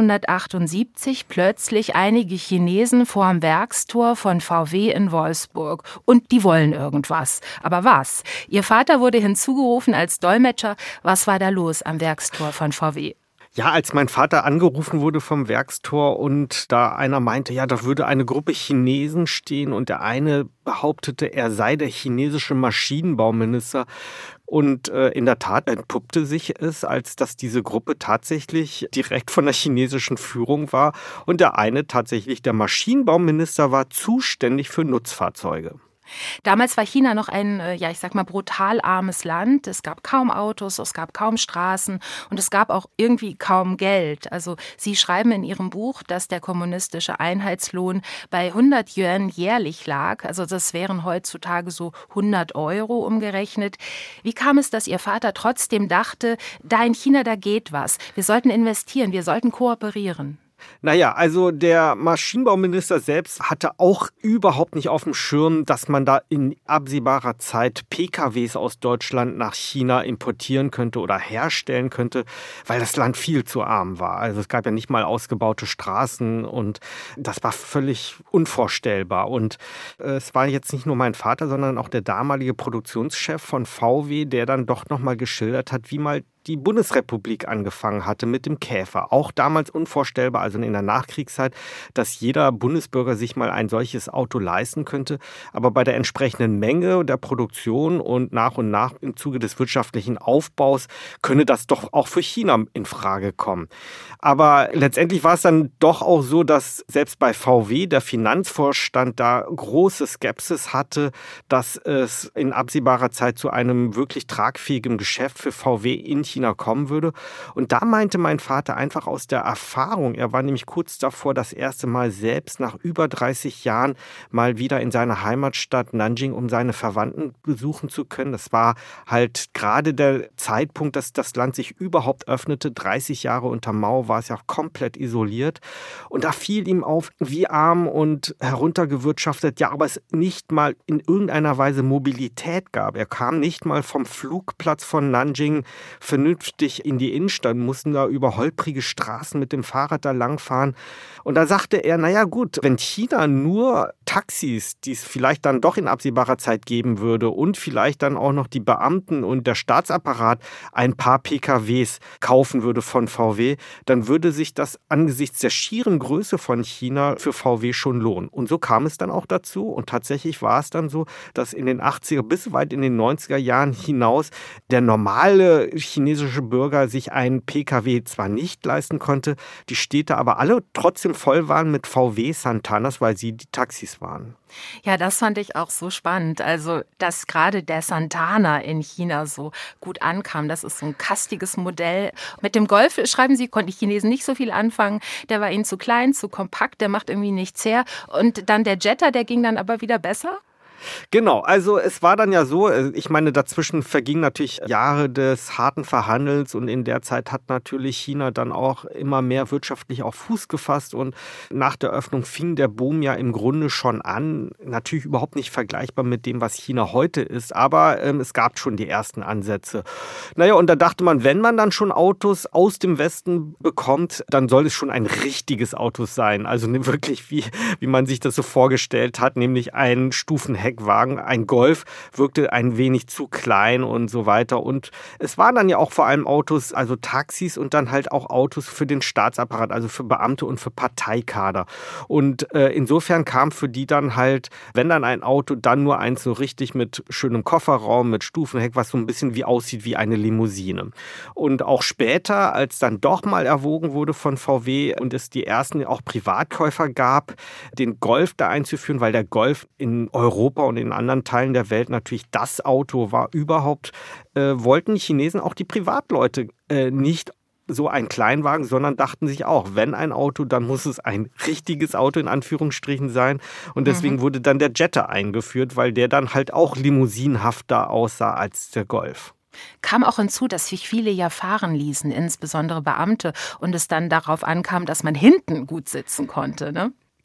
1978 plötzlich einige Chinesen vor dem Werkstor von VW in Wolfsburg. Und die wollen irgendwas. Aber was? Ihr Vater wurde hinzugerufen als Dolmetscher. Was war da los am Werkstor von VW? Ja, als mein Vater angerufen wurde vom Werkstor und da einer meinte, ja, da würde eine Gruppe Chinesen stehen und der eine behauptete, er sei der chinesische Maschinenbauminister. Und in der Tat entpuppte sich es, als dass diese Gruppe tatsächlich direkt von der chinesischen Führung war und der eine tatsächlich der Maschinenbauminister war, zuständig für Nutzfahrzeuge. Damals war China noch ein, brutal armes Land. Es gab kaum Autos, es gab kaum Straßen und es gab auch irgendwie kaum Geld. Also Sie schreiben in Ihrem Buch, dass der kommunistische Einheitslohn bei 100 Yuan jährlich lag. Also das wären heutzutage so 100 Euro umgerechnet. Wie kam es, dass Ihr Vater trotzdem dachte, da in China, da geht was. Wir sollten investieren, wir sollten kooperieren? Naja, also der Maschinenbauminister selbst hatte auch überhaupt nicht auf dem Schirm, dass man da in absehbarer Zeit PKWs aus Deutschland nach China importieren könnte oder herstellen könnte, weil das Land viel zu arm war. Also es gab ja nicht mal ausgebaute Straßen und das war völlig unvorstellbar. Und es war jetzt nicht nur mein Vater, sondern auch der damalige Produktionschef von VW, der dann doch nochmal geschildert hat, wie mal die Bundesrepublik angefangen hatte mit dem Käfer. Auch damals unvorstellbar, also in der Nachkriegszeit, dass jeder Bundesbürger sich mal ein solches Auto leisten könnte. Aber bei der entsprechenden Menge der Produktion und nach im Zuge des wirtschaftlichen Aufbaus könne das doch auch für China in Frage kommen. Aber letztendlich war es dann doch auch so, dass selbst bei VW der Finanzvorstand da große Skepsis hatte, dass es in absehbarer Zeit zu einem wirklich tragfähigen Geschäft für VW in China kommen würde. Und da meinte mein Vater einfach aus der Erfahrung, er war nämlich kurz davor, das erste Mal selbst nach über 30 Jahren mal wieder in seiner Heimatstadt Nanjing, um seine Verwandten besuchen zu können. Das war halt gerade der Zeitpunkt, dass das Land sich überhaupt öffnete. 30 Jahre unter Mao war es ja komplett isoliert. Und da fiel ihm auf, wie arm und heruntergewirtschaftet, ja, aber es nicht mal in irgendeiner Weise Mobilität gab. Er kam nicht mal vom Flugplatz von Nanjing vernünftig in die Innenstadt, mussten da über holprige Straßen mit dem Fahrrad da langfahren. Und da sagte er, naja gut, wenn China nur Taxis, die es vielleicht dann doch in absehbarer Zeit geben würde und vielleicht dann auch noch die Beamten und der Staatsapparat ein paar PKWs kaufen würde von VW, dann würde sich das angesichts der schieren Größe von China für VW schon lohnen. Und so kam es dann auch dazu und tatsächlich war es dann so, dass in den 80er bis weit in den 90er Jahren hinaus der normale chinesische Bürger sich einen PKW zwar nicht leisten konnte, die Städte aber alle trotzdem voll waren mit VW Santanas, weil sie die Taxis waren. Ja, das fand ich auch so spannend. Also, dass gerade der Santana in China so gut ankam. Das ist so ein kastiges Modell. Mit dem Golf, schreiben Sie, konnten die Chinesen nicht so viel anfangen. Der war ihnen zu klein, zu kompakt, der macht irgendwie nichts her. Und dann der Jetta, der ging dann aber wieder besser? Genau, also es war dann ja so, ich meine, dazwischen vergingen natürlich Jahre des harten Verhandelns und in der Zeit hat natürlich China dann auch immer mehr wirtschaftlich auf Fuß gefasst und nach der Öffnung fing der Boom ja im Grunde schon an, natürlich überhaupt nicht vergleichbar mit dem, was China heute ist, aber es gab schon die ersten Ansätze. Naja, und da dachte man, wenn man dann schon Autos aus dem Westen bekommt, dann soll es schon ein richtiges Auto sein, also wirklich wie man sich das so vorgestellt hat, nämlich ein Stufenheckwagen. Ein Golf wirkte ein wenig zu klein und so weiter. Und es waren dann ja auch vor allem Autos, also Taxis und dann halt auch Autos für den Staatsapparat, also für Beamte und für Parteikader. Und insofern kam für die dann halt, wenn dann ein Auto, dann nur eins so richtig mit schönem Kofferraum, mit Stufenheck, was so ein bisschen wie aussieht wie eine Limousine. Und auch später, als dann doch mal erwogen wurde von VW und es die ersten auch Privatkäufer gab, den Golf da einzuführen, weil der Golf in Europa und in anderen Teilen der Welt natürlich das Auto war überhaupt, wollten die Chinesen auch die Privatleute nicht so ein Kleinwagen, sondern dachten sich auch, wenn ein Auto, dann muss es ein richtiges Auto in Anführungsstrichen sein. Und deswegen wurde dann der Jetta eingeführt, weil der dann halt auch limousinenhafter aussah als der Golf. Kam auch hinzu, dass sich viele ja fahren ließen, insbesondere Beamte, und es dann darauf ankam, dass man hinten gut sitzen konnte, ne?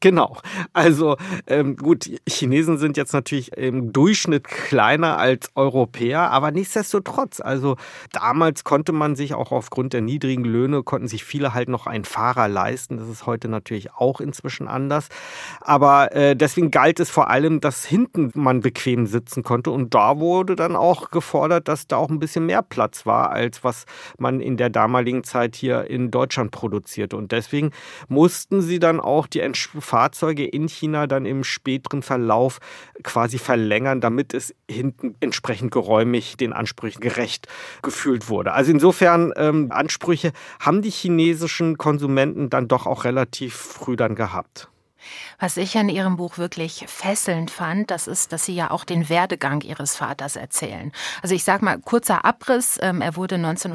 Genau. Also gut, Chinesen sind jetzt natürlich im Durchschnitt kleiner als Europäer, aber nichtsdestotrotz, also damals konnte man sich auch aufgrund der niedrigen Löhne, konnten sich viele halt noch einen Fahrer leisten. Das ist heute natürlich auch inzwischen anders. Aber deswegen galt es vor allem, dass hinten man bequem sitzen konnte und da wurde dann auch gefordert, dass da auch ein bisschen mehr Platz war, als was man in der damaligen Zeit hier in Deutschland produzierte. Und deswegen mussten sie dann auch die Fahrzeuge in China dann im späteren Verlauf quasi verlängern, damit es hinten entsprechend geräumig den Ansprüchen gerecht gefühlt wurde. Also insofern Ansprüche haben die chinesischen Konsumenten dann doch auch relativ früh dann gehabt. Was ich an Ihrem Buch wirklich fesselnd fand, das ist, dass Sie ja auch den Werdegang Ihres Vaters erzählen. Also ich sage mal, kurzer Abriss. Er wurde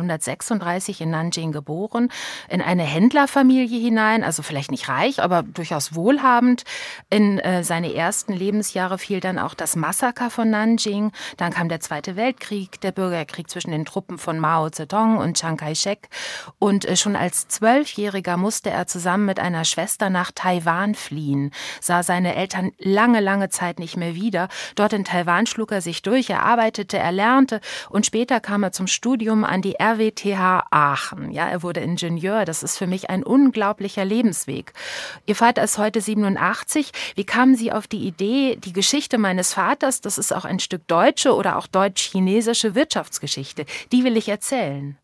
1936 in Nanjing geboren, in eine Händlerfamilie hinein, also vielleicht nicht reich, aber durchaus wohlhabend. In seine ersten Lebensjahre fiel dann auch das Massaker von Nanjing. Dann kam der Zweite Weltkrieg, der Bürgerkrieg zwischen den Truppen von Mao Zedong und Chiang Kai-shek. Und schon als 12-Jähriger musste er zusammen mit einer Schwester nach Taiwan fliehen, sah seine Eltern lange Zeit nicht mehr wieder. Dort in Taiwan schlug er sich durch, er arbeitete, er lernte und später kam er zum Studium an die RWTH Aachen. Ja, er wurde Ingenieur, das ist für mich ein unglaublicher Lebensweg. Ihr Vater ist heute 87. Wie kamen Sie auf die Idee, die Geschichte meines Vaters, das ist auch ein Stück deutsche oder auch deutsch-chinesische Wirtschaftsgeschichte, die will ich erzählen?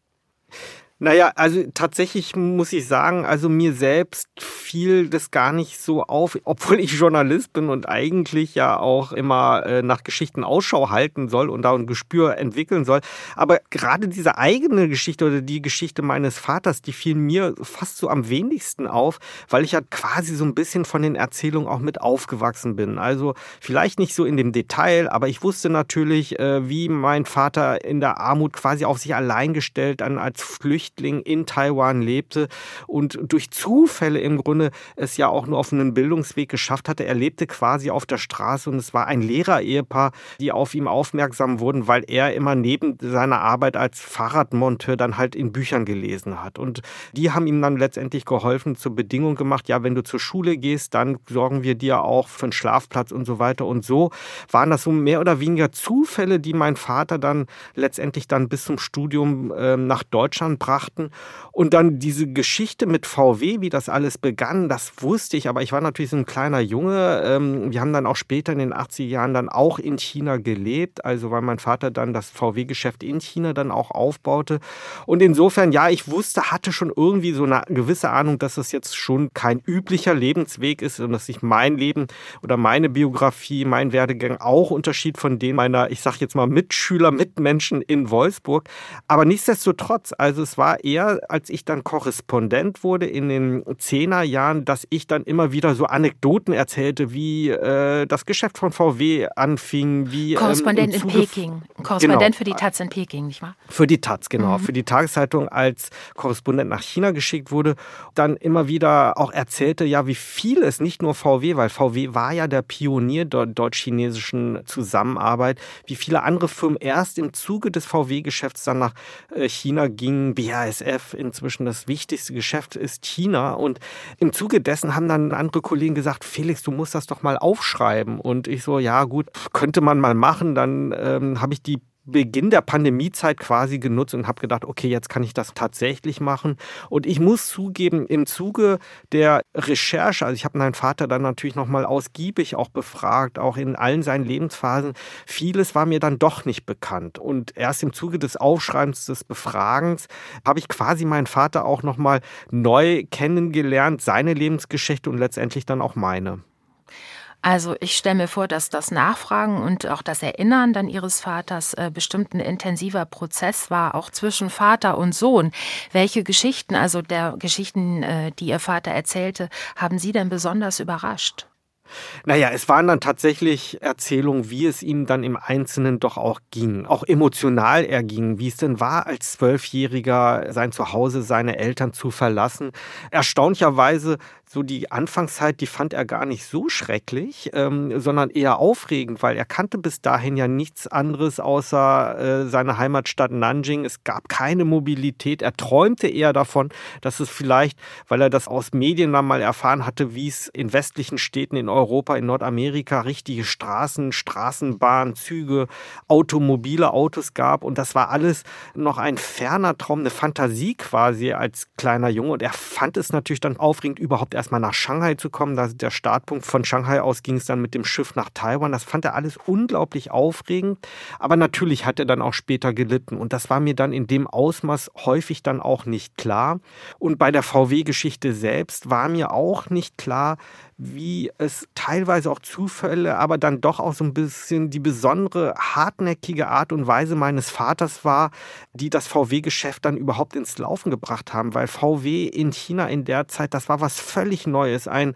Naja, also tatsächlich muss ich sagen, also mir selbst fiel das gar nicht so auf, obwohl ich Journalist bin und eigentlich ja auch immer nach Geschichten Ausschau halten soll und da ein Gespür entwickeln soll. Aber gerade diese eigene Geschichte oder die Geschichte meines Vaters, die fiel mir fast so am wenigsten auf, weil ich ja quasi so ein bisschen von den Erzählungen auch mit aufgewachsen bin. Also vielleicht nicht so in dem Detail, aber ich wusste natürlich, wie mein Vater in der Armut quasi auf sich allein gestellt als Flüchtling in Taiwan lebte und durch Zufälle im Grunde es ja auch nur auf einen Bildungsweg geschafft hatte. Er lebte quasi auf der Straße und es war ein Lehrer-Ehepaar, die auf ihn aufmerksam wurden, weil er immer neben seiner Arbeit als Fahrradmonteur dann halt in Büchern gelesen hat. Und die haben ihm dann letztendlich geholfen, zur Bedingung gemacht, ja, wenn du zur Schule gehst, dann sorgen wir dir auch für einen Schlafplatz und so weiter. Und so waren das so mehr oder weniger Zufälle, die mein Vater dann letztendlich dann bis zum Studium nach Deutschland brachte. Und dann diese Geschichte mit VW, wie das alles begann, das wusste ich, aber ich war natürlich so ein kleiner Junge. Wir haben dann auch später in den 80er Jahren dann auch in China gelebt, also weil mein Vater dann das VW-Geschäft in China dann auch aufbaute. Und insofern, ja, ich hatte schon irgendwie so eine gewisse Ahnung, dass es jetzt schon kein üblicher Lebensweg ist und dass sich mein Leben oder meine Biografie, mein Werdegang auch unterschied von dem meiner, ich sag jetzt mal, Mitschüler, Mitmenschen in Wolfsburg. Aber nichtsdestotrotz, also es war eher, als ich dann Korrespondent wurde in den 10er Jahren, dass ich dann immer wieder so Anekdoten erzählte, wie das Geschäft von VW anfing. Wie Korrespondent in Peking. Korrespondent für die Taz in Peking, nicht wahr? Für die Taz, genau. Für die Tageszeitung als Korrespondent nach China geschickt wurde. Dann immer wieder auch erzählte, ja, wie viel es nicht nur VW, weil VW war ja der Pionier der deutsch-chinesischen Zusammenarbeit, wie viele andere Firmen erst im Zuge des VW-Geschäfts dann nach China gingen. BASF, inzwischen das wichtigste Geschäft ist China. Und im Zuge dessen haben dann andere Kollegen gesagt, Felix, du musst das doch mal aufschreiben. Und ich so, ja gut, könnte man mal machen. Dann habe ich die Beginn der Pandemiezeit quasi genutzt und habe gedacht, okay, jetzt kann ich das tatsächlich machen. Und ich muss zugeben, im Zuge der Recherche, also ich habe meinen Vater dann natürlich nochmal ausgiebig auch befragt, auch in allen seinen Lebensphasen, vieles war mir dann doch nicht bekannt. Und erst im Zuge des Aufschreibens, des Befragens, habe ich quasi meinen Vater auch nochmal neu kennengelernt, seine Lebensgeschichte und letztendlich dann auch meine. Also ich stelle mir vor, dass das Nachfragen und auch das Erinnern dann Ihres Vaters bestimmt ein intensiver Prozess war, auch zwischen Vater und Sohn. Welche Geschichten, also der Geschichten, die Ihr Vater erzählte, haben Sie denn besonders überrascht? Naja, es waren dann tatsächlich Erzählungen, wie es ihm dann im Einzelnen doch auch ging. Auch emotional erging, wie es denn war, als 12-Jähriger sein Zuhause, seine Eltern zu verlassen. Erstaunlicherweise so die Anfangszeit, die fand er gar nicht so schrecklich, sondern eher aufregend, weil er kannte bis dahin ja nichts anderes außer seine Heimatstadt Nanjing. Es gab keine Mobilität. Er träumte eher davon, dass es vielleicht, weil er das aus Medien dann mal erfahren hatte, wie es in westlichen Städten in Europa, in Nordamerika richtige Straßen, Straßenbahnen, Züge, automobile Autos gab. Und das war alles noch ein ferner Traum, eine Fantasie quasi als kleiner Junge. Und er fand es natürlich dann aufregend, überhaupt erstmal nach Shanghai zu kommen. Da der Startpunkt von Shanghai aus ging es dann mit dem Schiff nach Taiwan. Das fand er alles unglaublich aufregend. Aber natürlich hat er dann auch später gelitten. Und das war mir dann in dem Ausmaß häufig dann auch nicht klar. Und bei der VW-Geschichte selbst war mir auch nicht klar, wie es teilweise auch Zufälle, aber dann doch auch so ein bisschen die besondere, hartnäckige Art und Weise meines Vaters war, die das VW-Geschäft dann überhaupt ins Laufen gebracht haben. Weil VW in China in der Zeit, das war was völlig Neues. Ein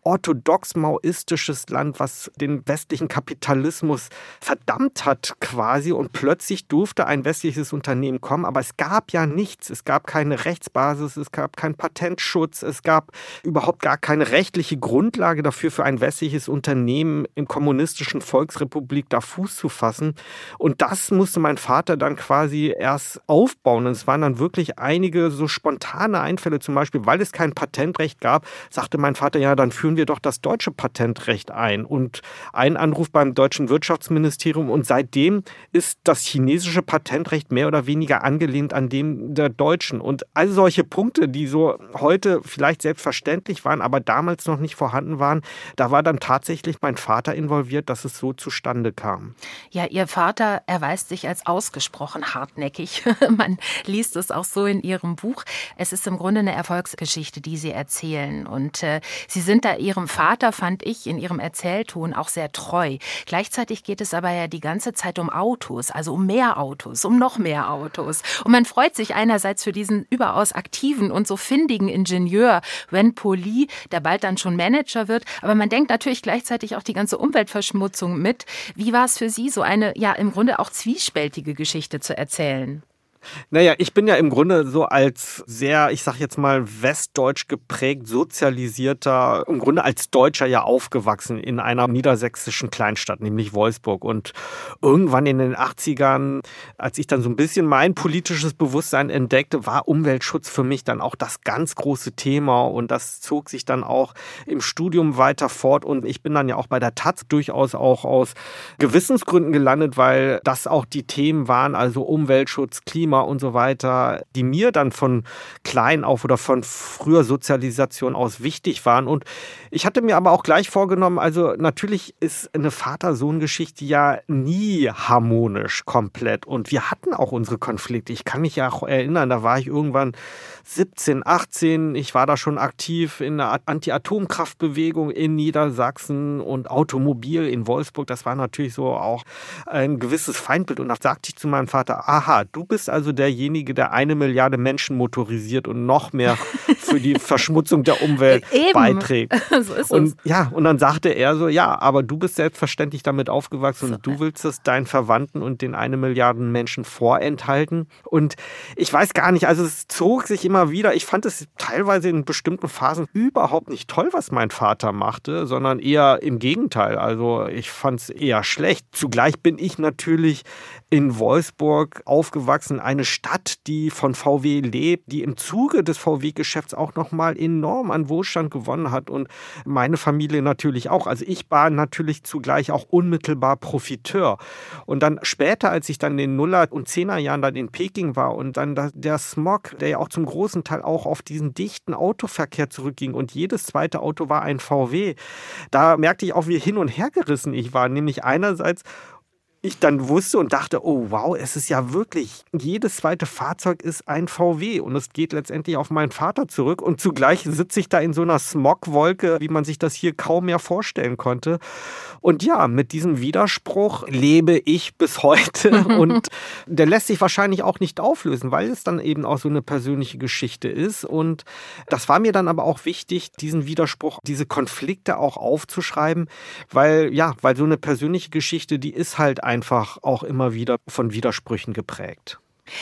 orthodox-maoistisches Land, was den westlichen Kapitalismus verdammt hat quasi. Und plötzlich durfte ein westliches Unternehmen kommen. Aber es gab ja nichts. Es gab keine Rechtsbasis, es gab keinen Patentschutz, es gab überhaupt gar keine rechtliche Grundlage dafür, für ein westliches Unternehmen im kommunistischen Volksrepublik da Fuß zu fassen. Und das musste mein Vater dann quasi erst aufbauen. Und es waren dann wirklich einige so spontane Einfälle, zum Beispiel, weil es kein Patentrecht gab, sagte mein Vater, ja, dann führen wir doch das deutsche Patentrecht ein. Und ein Anruf beim deutschen Wirtschaftsministerium. Und seitdem ist das chinesische Patentrecht mehr oder weniger angelehnt an dem der deutschen. Und all solche Punkte, die so heute vielleicht selbstverständlich waren, aber damals noch nicht vorhanden waren, da war dann tatsächlich mein Vater involviert, dass es so zustande kam. Ja, Ihr Vater erweist sich als ausgesprochen hartnäckig. Man liest es auch so in Ihrem Buch. Es ist im Grunde eine Erfolgsgeschichte, die Sie erzählen. Und Sie sind da Ihrem Vater, fand ich, in Ihrem Erzählton auch sehr treu. Gleichzeitig geht es aber ja die ganze Zeit um Autos, also um mehr Autos, um noch mehr Autos. Und man freut sich einerseits für diesen überaus aktiven und so findigen Ingenieur Wen Po Lee, der bald dann schon Manager wird. Aber man denkt natürlich gleichzeitig auch die ganze Umweltverschmutzung mit. Wie war es für Sie, so eine, ja, im Grunde auch zwiespältige Geschichte zu erzählen? Naja, ich bin ja im Grunde so als sehr, ich sag jetzt mal, westdeutsch geprägt, sozialisierter, im Grunde als Deutscher ja aufgewachsen in einer niedersächsischen Kleinstadt, nämlich Wolfsburg. Und irgendwann in den 80ern, als ich dann so ein bisschen mein politisches Bewusstsein entdeckte, war Umweltschutz für mich dann auch das ganz große Thema. Und das zog sich dann auch im Studium weiter fort. Und ich bin dann ja auch bei der Taz durchaus auch aus Gewissensgründen gelandet, weil das auch die Themen waren, also Umweltschutz, Klima und so weiter, die mir dann von klein auf oder von früher Sozialisation aus wichtig waren. Und ich hatte mir aber auch gleich vorgenommen, also natürlich ist eine Vater-Sohn-Geschichte ja nie harmonisch komplett. Und wir hatten auch unsere Konflikte. Ich kann mich ja auch erinnern, da war ich irgendwann 17, 18. Ich war da schon aktiv in der Anti-Atomkraftbewegung in Niedersachsen und Automobil in Wolfsburg. Das war natürlich so auch ein gewisses Feindbild. Und da sagte ich zu meinem Vater, aha, du bist also derjenige, der 1 Milliarde Menschen motorisiert und noch mehr für die Verschmutzung der Umwelt beiträgt. So ist und es. ja, und dann sagte er so, ja, aber du bist selbstverständlich damit aufgewachsen und du willst es deinen Verwandten und den 1 Milliarden Menschen vorenthalten. Und ich weiß gar nicht, also es zog sich immer wieder. Ich fand es teilweise in bestimmten Phasen überhaupt nicht toll, was mein Vater machte, sondern eher im Gegenteil. Also ich fand es eher schlecht. Zugleich bin ich natürlich in Wolfsburg aufgewachsen, eine Stadt, die von VW lebt, die im Zuge des VW-Geschäfts auch nochmal enorm an Wohlstand gewonnen hat und meine Familie natürlich auch. Also ich war natürlich zugleich auch unmittelbar Profiteur. Und dann später, als ich dann in den Nuller- und Zehnerjahren dann in Peking war und dann der Smog, der ja auch zum großen Teil auch auf diesen dichten Autoverkehr zurückging und jedes zweite Auto war ein VW, da merkte ich auch, wie hin und her gerissen ich war. Nämlich einerseits ich dann wusste und dachte, oh wow, es ist ja wirklich, jedes zweite Fahrzeug ist ein VW und es geht letztendlich auf meinen Vater zurück und zugleich sitze ich da in so einer Smogwolke, wie man sich das hier kaum mehr vorstellen konnte. Und ja, mit diesem Widerspruch lebe ich bis heute und der lässt sich wahrscheinlich auch nicht auflösen, weil es dann eben auch so eine persönliche Geschichte ist. Und das war mir dann aber auch wichtig, diesen Widerspruch, diese Konflikte auch aufzuschreiben, weil so eine persönliche Geschichte, die ist halt einfach auch immer wieder von Widersprüchen geprägt.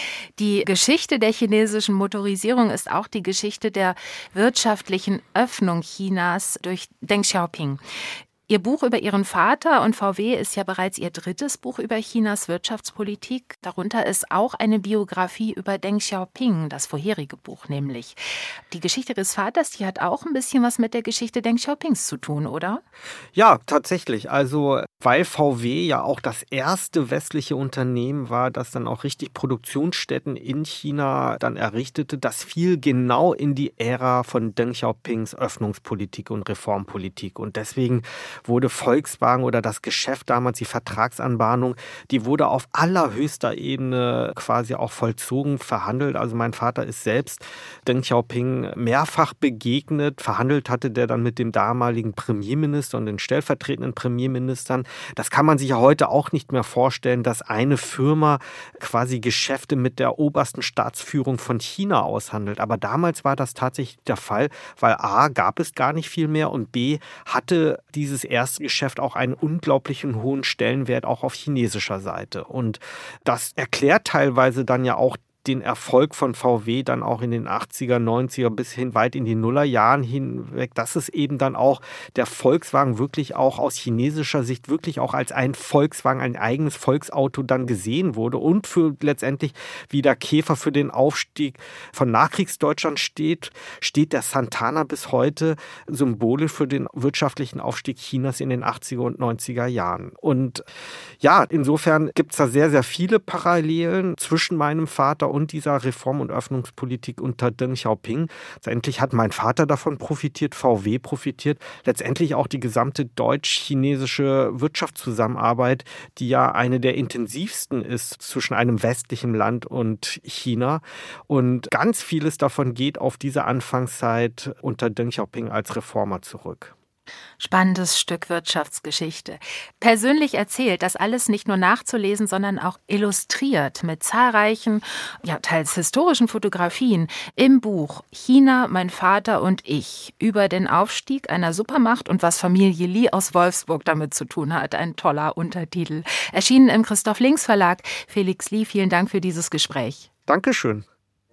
Die Geschichte der chinesischen Motorisierung ist auch die Geschichte der wirtschaftlichen Öffnung Chinas durch Deng Xiaoping. Ihr Buch über Ihren Vater und VW ist ja bereits Ihr 3. Buch über Chinas Wirtschaftspolitik. Darunter ist auch eine Biografie über Deng Xiaoping, das vorherige Buch nämlich. Die Geschichte des Vaters, die hat auch ein bisschen was mit der Geschichte Deng Xiaopings zu tun, oder? Ja, tatsächlich. Also, weil VW ja auch das erste westliche Unternehmen war, das dann auch richtig Produktionsstätten in China dann errichtete, das fiel genau in die Ära von Deng Xiaopings Öffnungspolitik und Reformpolitik. Und deswegen wurde Volkswagen oder das Geschäft damals, die Vertragsanbahnung, die wurde auf allerhöchster Ebene quasi auch vollzogen, verhandelt. Also mein Vater ist selbst Deng Xiaoping mehrfach begegnet. Verhandelt hatte der dann mit dem damaligen Premierminister und den stellvertretenden Premierministern. Das kann man sich ja heute auch nicht mehr vorstellen, dass eine Firma quasi Geschäfte mit der obersten Staatsführung von China aushandelt. Aber damals war das tatsächlich der Fall, weil A, gab es gar nicht viel mehr und B, hatte dieses erste Geschäft auch einen unglaublichen hohen Stellenwert auch auf chinesischer Seite. Und das erklärt teilweise dann ja auch den Erfolg von VW dann auch in den 80er, 90er bis hin weit in die Nullerjahren hinweg, dass es eben dann auch der Volkswagen wirklich auch aus chinesischer Sicht wirklich auch als ein Volkswagen, ein eigenes Volksauto dann gesehen wurde und für letztendlich wie der Käfer für den Aufstieg von Nachkriegsdeutschland steht der Santana bis heute symbolisch für den wirtschaftlichen Aufstieg Chinas in den 80er und 90er Jahren. Und ja, insofern gibt es da sehr, sehr viele Parallelen zwischen meinem Vater und dieser Reform- und Öffnungspolitik unter Deng Xiaoping. Letztendlich hat mein Vater davon profitiert, VW profitiert, letztendlich auch die gesamte deutsch-chinesische Wirtschaftszusammenarbeit, die ja eine der intensivsten ist zwischen einem westlichen Land und China. Und ganz vieles davon geht auf diese Anfangszeit unter Deng Xiaoping als Reformer zurück. Spannendes Stück Wirtschaftsgeschichte. Persönlich erzählt, das alles nicht nur nachzulesen, sondern auch illustriert mit zahlreichen, teils historischen Fotografien im Buch China, mein Vater und ich über den Aufstieg einer Supermacht und was Familie Li aus Wolfsburg damit zu tun hat. Ein toller Untertitel. Erschienen im Christoph Links Verlag. Felix Li, vielen Dank für dieses Gespräch. Dankeschön.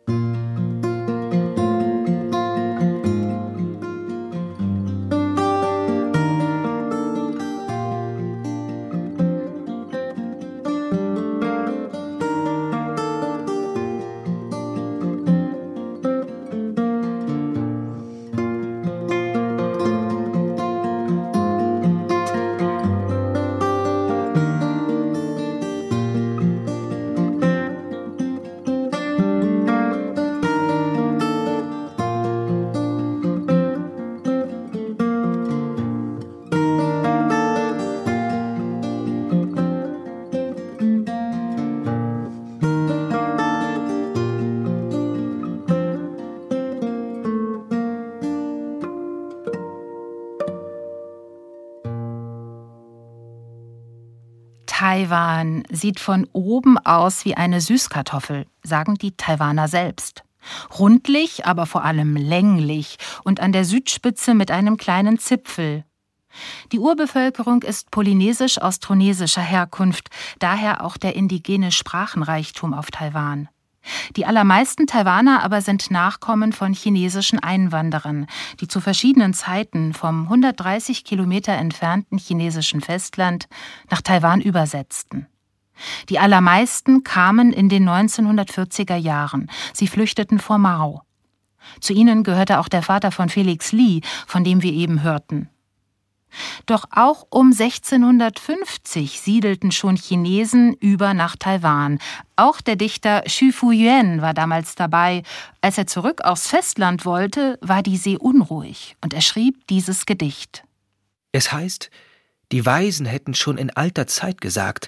Taiwan sieht von oben aus wie eine Süßkartoffel, sagen die Taiwaner selbst. Rundlich, aber vor allem länglich und an der Südspitze mit einem kleinen Zipfel. Die Urbevölkerung ist polynesisch-austronesischer Herkunft, daher auch der indigene Sprachenreichtum auf Taiwan. Die allermeisten Taiwaner aber sind Nachkommen von chinesischen Einwanderern, die zu verschiedenen Zeiten vom 130 Kilometer entfernten chinesischen Festland nach Taiwan übersetzten. Die allermeisten kamen in den 1940er Jahren. Sie flüchteten vor Mao. Zu ihnen gehörte auch der Vater von Felix Li, von dem wir eben hörten. Doch auch um 1650 siedelten schon Chinesen über nach Taiwan. Auch der Dichter Xu Fuyuan war damals dabei. Als er zurück aufs Festland wollte, war die See unruhig und er schrieb dieses Gedicht. Es heißt, die Weisen hätten schon in alter Zeit gesagt,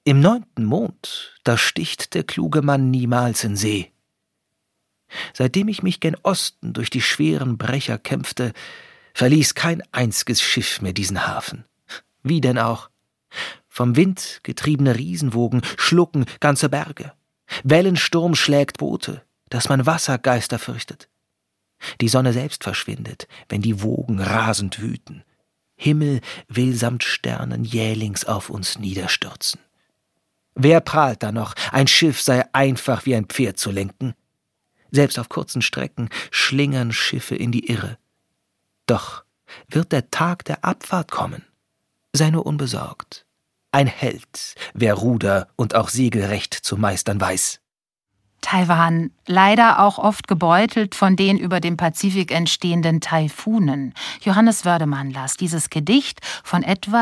Im 9. Mond, da sticht der kluge Mann niemals in See. Seitdem ich mich gen Osten durch die schweren Brecher kämpfte, verließ kein einziges Schiff mehr diesen Hafen. Wie denn auch? Vom Wind getriebene Riesenwogen schlucken ganze Berge. Wellensturm schlägt Boote, dass man Wassergeister fürchtet. Die Sonne selbst verschwindet, wenn die Wogen rasend wüten. Himmel will samt Sternen jählings auf uns niederstürzen. Wer prahlt da noch, ein Schiff sei einfach wie ein Pferd zu lenken? Selbst auf kurzen Strecken schlingern Schiffe in die Irre. Doch wird der Tag der Abfahrt kommen. Sei nur unbesorgt. Ein Held, wer Ruder und auch Segelrecht zu meistern weiß. Taiwan, leider auch oft gebeutelt von den über dem Pazifik entstehenden Taifunen. Johannes Wördemann las dieses Gedicht von etwa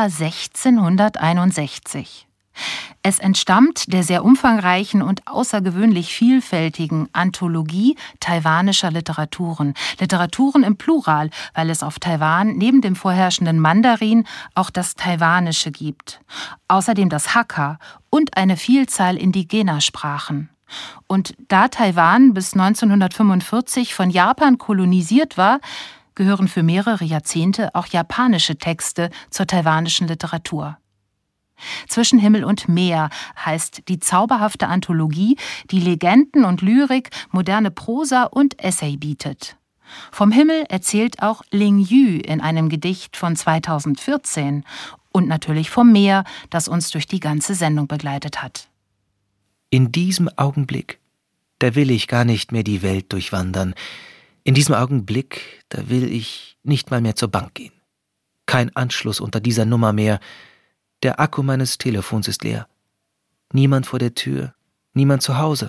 1661. Es entstammt der sehr umfangreichen und außergewöhnlich vielfältigen Anthologie taiwanischer Literaturen. Literaturen im Plural, weil es auf Taiwan neben dem vorherrschenden Mandarin auch das Taiwanische gibt. Außerdem das Hakka und eine Vielzahl indigener Sprachen. Und da Taiwan bis 1945 von Japan kolonisiert war, gehören für mehrere Jahrzehnte auch japanische Texte zur taiwanischen Literatur. Zwischen Himmel und Meer heißt die zauberhafte Anthologie, die Legenden und Lyrik, moderne Prosa und Essay bietet. Vom Himmel erzählt auch Ling Yu in einem Gedicht von 2014 und natürlich vom Meer, das uns durch die ganze Sendung begleitet hat. In diesem Augenblick, da will ich gar nicht mehr die Welt durchwandern. In diesem Augenblick, da will ich nicht mal mehr zur Bank gehen. Kein Anschluss unter dieser Nummer mehr. Der Akku meines Telefons ist leer. Niemand vor der Tür, niemand zu Hause.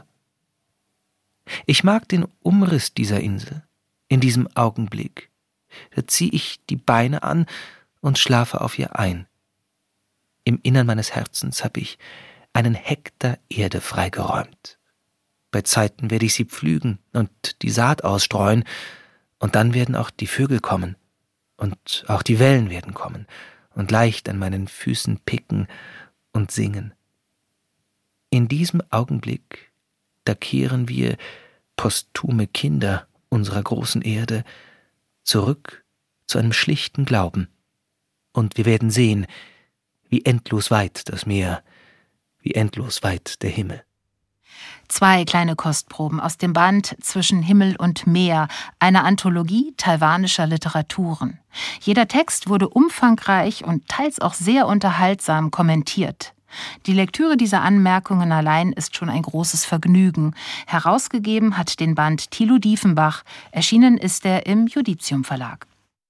Ich mag den Umriss dieser Insel. In diesem Augenblick, da ziehe ich die Beine an und schlafe auf ihr ein. Im Innern meines Herzens habe ich einen Hektar Erde freigeräumt. Bei Zeiten werde ich sie pflügen und die Saat ausstreuen, und dann werden auch die Vögel kommen, und auch die Wellen werden kommen und leicht an meinen Füßen picken und singen. In diesem Augenblick, da kehren wir, posthume Kinder unserer großen Erde, zurück zu einem schlichten Glauben. Und wir werden sehen, wie endlos weit das Meer, wie endlos weit der Himmel. 2 kleine Kostproben aus dem Band Zwischen Himmel und Meer, einer Anthologie taiwanischer Literaturen. Jeder Text wurde umfangreich und teils auch sehr unterhaltsam kommentiert. Die Lektüre dieser Anmerkungen allein ist schon ein großes Vergnügen. Herausgegeben hat den Band Thilo Diefenbach. Erschienen ist er im Judicium Verlag.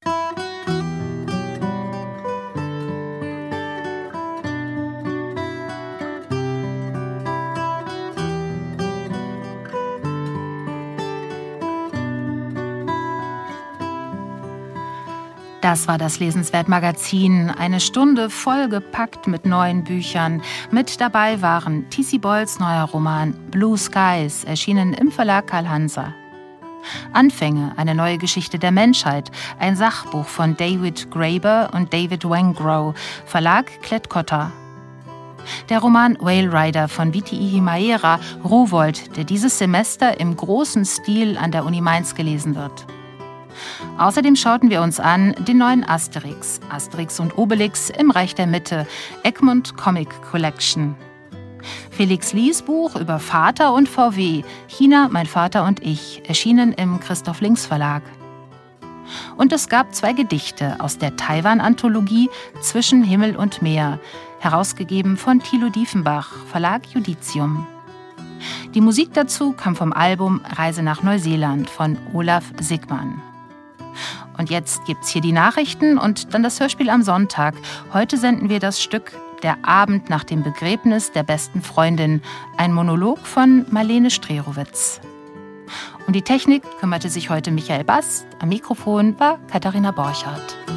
Das war das Lesenswert-Magazin. Eine Stunde vollgepackt mit neuen Büchern. Mit dabei waren T.C. Boyles neuer Roman Blue Skies, erschienen im Verlag Karl Hanser. Anfänge, eine neue Geschichte der Menschheit, ein Sachbuch von David Graeber und David Wengrow, Verlag Klett-Cotta. Der Roman Whale Rider von Viti Himaera, Rowohlt, der dieses Semester im großen Stil an der Uni Mainz gelesen wird. Außerdem schauten wir uns an den neuen Asterix, Asterix und Obelix im Reich der Mitte, Egmont Comic Collection. Felix Lies Buch über Vater und VW, China, mein Vater und ich, erschienen im Christoph Links Verlag. Und es gab 2 Gedichte aus der Taiwan-Anthologie Zwischen Himmel und Meer, herausgegeben von Thilo Diefenbach, Verlag Judicium. Die Musik dazu kam vom Album Reise nach Neuseeland von Olaf Sigmann. Und jetzt gibt's hier die Nachrichten und dann das Hörspiel am Sonntag. Heute senden wir das Stück Der Abend nach dem Begräbnis der besten Freundin, ein Monolog von Marlene Strerowitz. Um die Technik kümmerte sich heute Michael Bast, am Mikrofon war Katharina Borchardt.